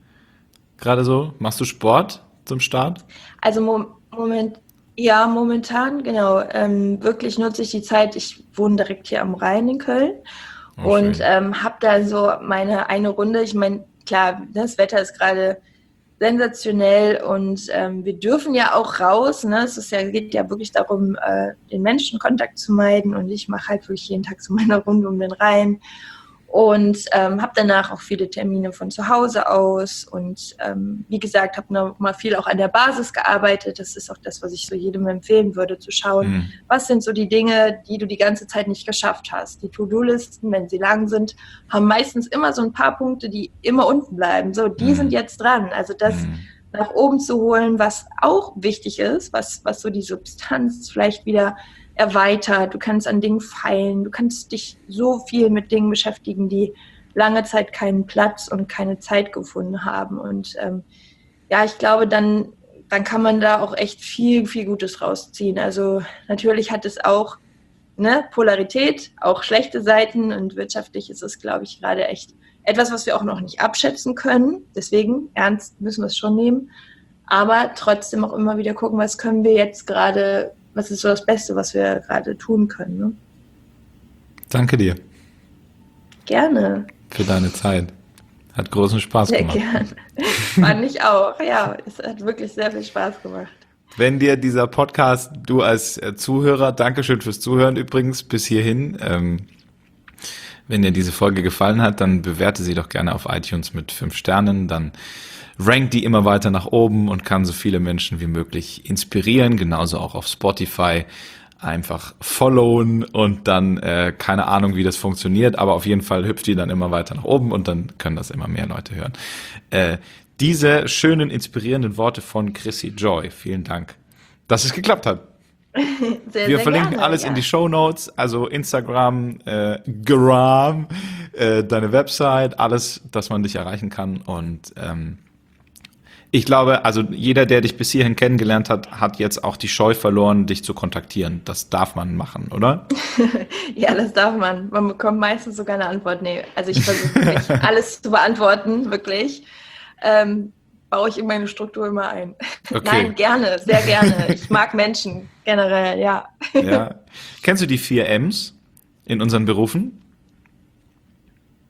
Gerade so? Machst du Sport zum Start? Also mo- Moment, ja, momentan, genau. Ähm, wirklich nutze ich die Zeit, ich wohne direkt hier am Rhein in Köln oh, und ähm, habe da so meine eine Runde. Ich meine, klar, das Wetter ist gerade sensationell und ähm, wir dürfen ja auch raus. Ne? Es ist ja, geht ja wirklich darum, äh, den Menschenkontakt zu meiden und ich mache halt wirklich jeden Tag so meine Runde um den Rhein. Und ähm, habe danach auch viele Termine von zu Hause aus und ähm, wie gesagt, habe noch mal viel auch an der Basis gearbeitet. Das ist auch das, was ich so jedem empfehlen würde, zu schauen, mhm. was sind so die Dinge, die du die ganze Zeit nicht geschafft hast. Die To-Do-Listen, wenn sie lang sind, haben meistens immer so ein paar Punkte, die immer unten bleiben. So, die mhm. sind jetzt dran. Also das mhm. nach oben zu holen, was auch wichtig ist, was, was so die Substanz vielleicht wieder erweitert, du kannst an Dingen feilen, du kannst dich so viel mit Dingen beschäftigen, die lange Zeit keinen Platz und keine Zeit gefunden haben. Und ähm, ja, ich glaube, dann, dann kann man da auch echt viel, viel Gutes rausziehen. Also natürlich hat es auch ne, Polarität, auch schlechte Seiten und wirtschaftlich ist es, glaube ich, gerade echt etwas, was wir auch noch nicht abschätzen können. Deswegen, ernst müssen wir es schon nehmen. Aber trotzdem auch immer wieder gucken, was können wir jetzt gerade, was ist so das Beste, was wir gerade tun können. Ne? Danke dir. Gerne. Für deine Zeit. Hat großen Spaß sehr gemacht. Sehr gerne. Fand ich auch. Ja, es hat wirklich sehr viel Spaß gemacht. Wenn dir dieser Podcast, du als Zuhörer, Dankeschön fürs Zuhören übrigens bis hierhin, ähm, wenn dir diese Folge gefallen hat, dann bewerte sie doch gerne auf iTunes mit fünf Sternen, dann rankt die immer weiter nach oben und kann so viele Menschen wie möglich inspirieren, genauso auch auf Spotify. Einfach followen und dann, äh, keine Ahnung, wie das funktioniert, aber auf jeden Fall hüpft die dann immer weiter nach oben und dann können das immer mehr Leute hören. Äh, diese schönen, inspirierenden Worte von Chrissy Joy, vielen Dank, dass es geklappt hat. Sehr, Wir sehr verlinken gerne, alles ja. in die Shownotes, also Instagram, äh, Gram, äh, deine Website, alles, dass man dich erreichen kann und ähm, ich glaube, also jeder, der dich bis hierhin kennengelernt hat, hat jetzt auch die Scheu verloren, dich zu kontaktieren. Das darf man machen, oder? Ja, das darf man. Man bekommt meistens sogar eine Antwort. Nee, also ich versuche wirklich alles zu beantworten, wirklich. Ähm, baue ich in meine Struktur immer ein. Okay. Nein, gerne, sehr gerne. Ich mag Menschen generell, ja. Ja. Kennst du die vier M's in unseren Berufen?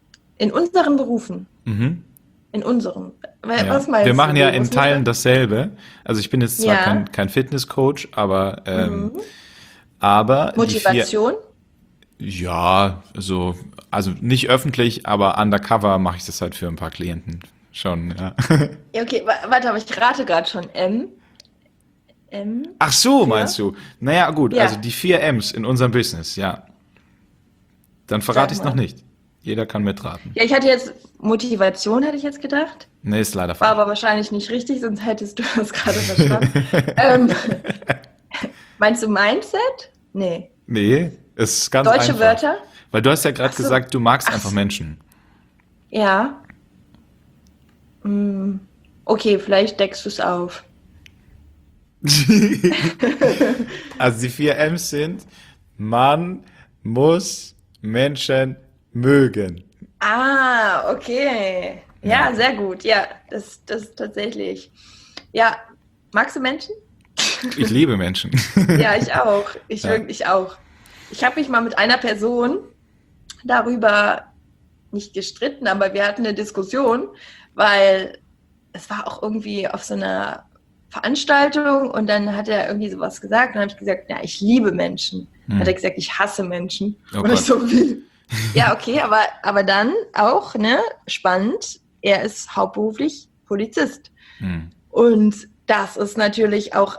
In unseren Berufen. Mhm. In unserem. Was Ja. meinst Wir machen du? ja Was in muss Teilen man- dasselbe. Also ich bin jetzt zwar Ja. kein, kein Fitnesscoach, aber, ähm, Mhm. aber die vier, Motivation? ja, so, also nicht öffentlich, aber undercover mache ich das halt für ein paar Klienten schon, ja. Ja, okay, wa- warte, aber ich rate gerade schon. M. M. Ach so, Ja. meinst du? Naja, gut, Ja. also die vier M's in unserem Business, ja. Dann verrate ich es Sag noch mal. nicht. Jeder kann mitraten. Ja, ich hatte jetzt Motivation, hätte ich jetzt gedacht. Nee, ist leider War falsch. aber wahrscheinlich nicht richtig, sonst hättest du das gerade verstanden. ähm, meinst du Mindset? Nee. Nee, ist ganz Deutsche einfach. Wörter? Weil du hast ja gerade Ach so. gesagt, du magst Ach einfach so. Menschen. Ja. Hm. Okay, vielleicht deckst du es auf. Also die vier M's sind, man muss Menschen mögen. Ah, okay. Ja, Ja. sehr gut. Ja, das, das tatsächlich. Ja, magst du Menschen? Ich liebe Menschen. Ja, ich auch. Ich Ja. wirklich auch. Ich habe mich mal mit einer Person darüber nicht gestritten, aber wir hatten eine Diskussion, weil es war auch irgendwie auf so einer Veranstaltung und dann hat er irgendwie sowas gesagt und dann habe ich gesagt, ja, ich liebe Menschen. Hm. Hat er gesagt, ich hasse Menschen. Oh und ich Gott. so wie, ja, okay, aber, aber dann auch, ne, spannend, er ist hauptberuflich Polizist. Hm. Und das ist natürlich auch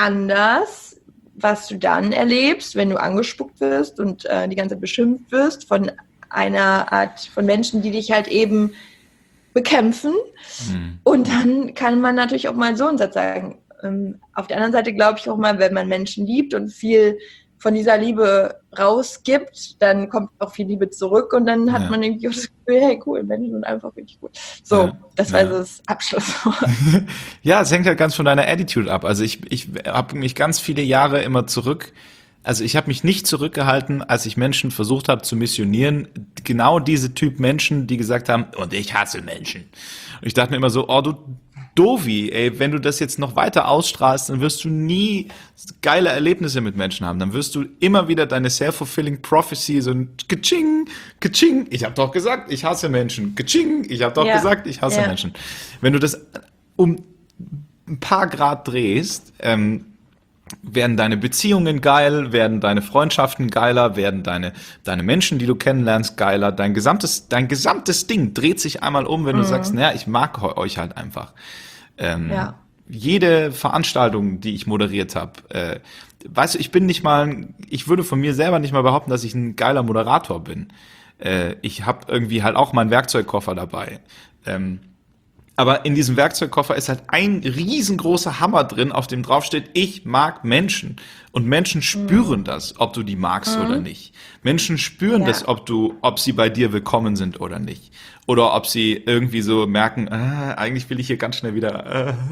anders, was du dann erlebst, wenn du angespuckt wirst und äh, die ganze Zeit beschimpft wirst von einer Art von Menschen, die dich halt eben bekämpfen. Hm. Und dann kann man natürlich auch mal so einen Satz sagen. Ähm, auf der anderen Seite glaube ich auch mal, wenn man Menschen liebt und viel von dieser Liebe rausgibt, dann kommt auch viel Liebe zurück und dann hat Ja. man irgendwie auch das Gefühl, hey, cool, Menschen sind einfach richtig gut. So, Ja. das war Ja. so das Abschlusswort. Ja, es hängt halt ganz von deiner Attitude ab. Also ich, ich habe mich ganz viele Jahre immer zurück, also ich habe mich nicht zurückgehalten, als ich Menschen versucht habe zu missionieren. Genau diese Typ Menschen, die gesagt haben, und ich hasse Menschen. Und ich dachte mir immer so, oh du Dovi, ey, wenn du das jetzt noch weiter ausstrahlst, dann wirst du nie geile Erlebnisse mit Menschen haben. Dann wirst du immer wieder deine self-fulfilling prophecy, so ein Kaching, Kaching, ich habe doch gesagt, ich hasse Menschen. Kaching, ich habe doch Ja. gesagt, ich hasse Ja. Menschen. Wenn du das um ein paar Grad drehst, ähm, werden deine Beziehungen geil, werden deine Freundschaften geiler, werden deine, deine Menschen, die du kennenlernst, geiler. Dein gesamtes, dein gesamtes Ding dreht sich einmal um, wenn du sagst, naja, ich mag heu- euch halt einfach. Ähm, Ja. Jede Veranstaltung, die ich moderiert habe, äh, weißt du, ich bin nicht mal, ein- ich würde von mir selber nicht mal behaupten, dass ich ein geiler Moderator bin. Äh, ich habe irgendwie halt auch meinen Werkzeugkoffer dabei. Ähm, Aber in diesem Werkzeugkoffer ist halt ein riesengroßer Hammer drin, auf dem draufsteht, ich mag Menschen. Und Menschen spüren das, ob du die magst oder nicht. Menschen spüren Ja. das, ob du, ob sie bei dir willkommen sind oder nicht. Oder ob sie irgendwie so merken, ah, eigentlich will ich hier ganz schnell wieder. Äh.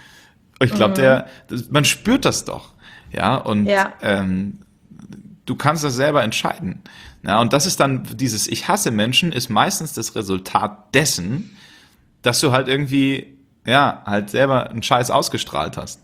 Ich glaube, der, das, man spürt das doch. Ja, und Ja. ähm, du kannst das selber entscheiden. Ja, und das ist dann dieses Ich hasse Menschen ist meistens das Resultat dessen, dass du halt irgendwie, ja, halt selber einen Scheiß ausgestrahlt hast.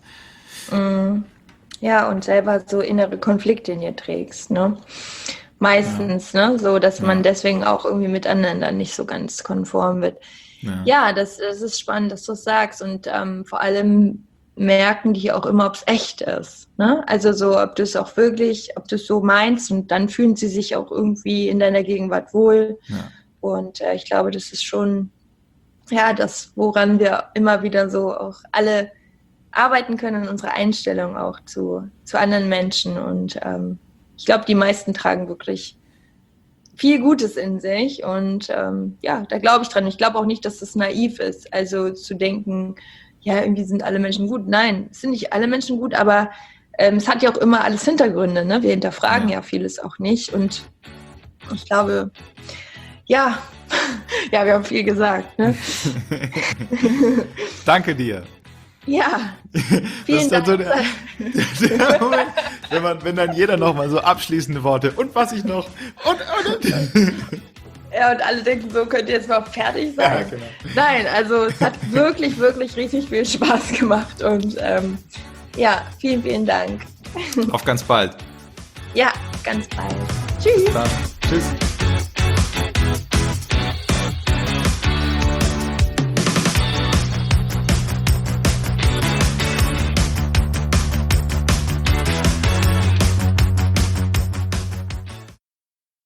Ja, und selber so innere Konflikte in dir trägst, ne? Meistens, ne? So, dass man Ja. deswegen auch irgendwie miteinander nicht so ganz konform wird. Ja. Ja, das, das ist spannend, dass du es sagst. Und ähm, vor allem merken die auch immer, ob es echt ist. Ne? Also so, ob du es auch wirklich, ob du es so meinst und dann fühlen sie sich auch irgendwie in deiner Gegenwart wohl. Ja. Und äh, ich glaube, das ist schon ja das, woran wir immer wieder so auch alle arbeiten können in unserer Einstellung auch zu, zu anderen Menschen. Und ähm, ich glaube, die meisten tragen wirklich viel Gutes in sich. Und ähm, ja, da glaube ich dran. Ich glaube auch nicht, dass das naiv ist. Also zu denken, ja, irgendwie sind alle Menschen gut. Nein, es sind nicht alle Menschen gut, aber ähm, es hat ja auch immer alles Hintergründe. Ne? Wir hinterfragen ja. ja vieles auch nicht. Und ich glaube, ja, ja, wir haben viel gesagt. Ne? Danke dir. Ja, vielen Das ist dann Dank. so der, der Moment, wenn, man, wenn dann jeder nochmal so abschließende Worte und was ich noch und, und, und. Ja, und alle denken so, könnt ihr jetzt mal fertig sein? Ja, genau. Nein, also es hat wirklich, wirklich richtig viel Spaß gemacht und ähm, ja, vielen, vielen Dank. Auf ganz bald. Ja, ganz bald. Tschüss. Dann, tschüss.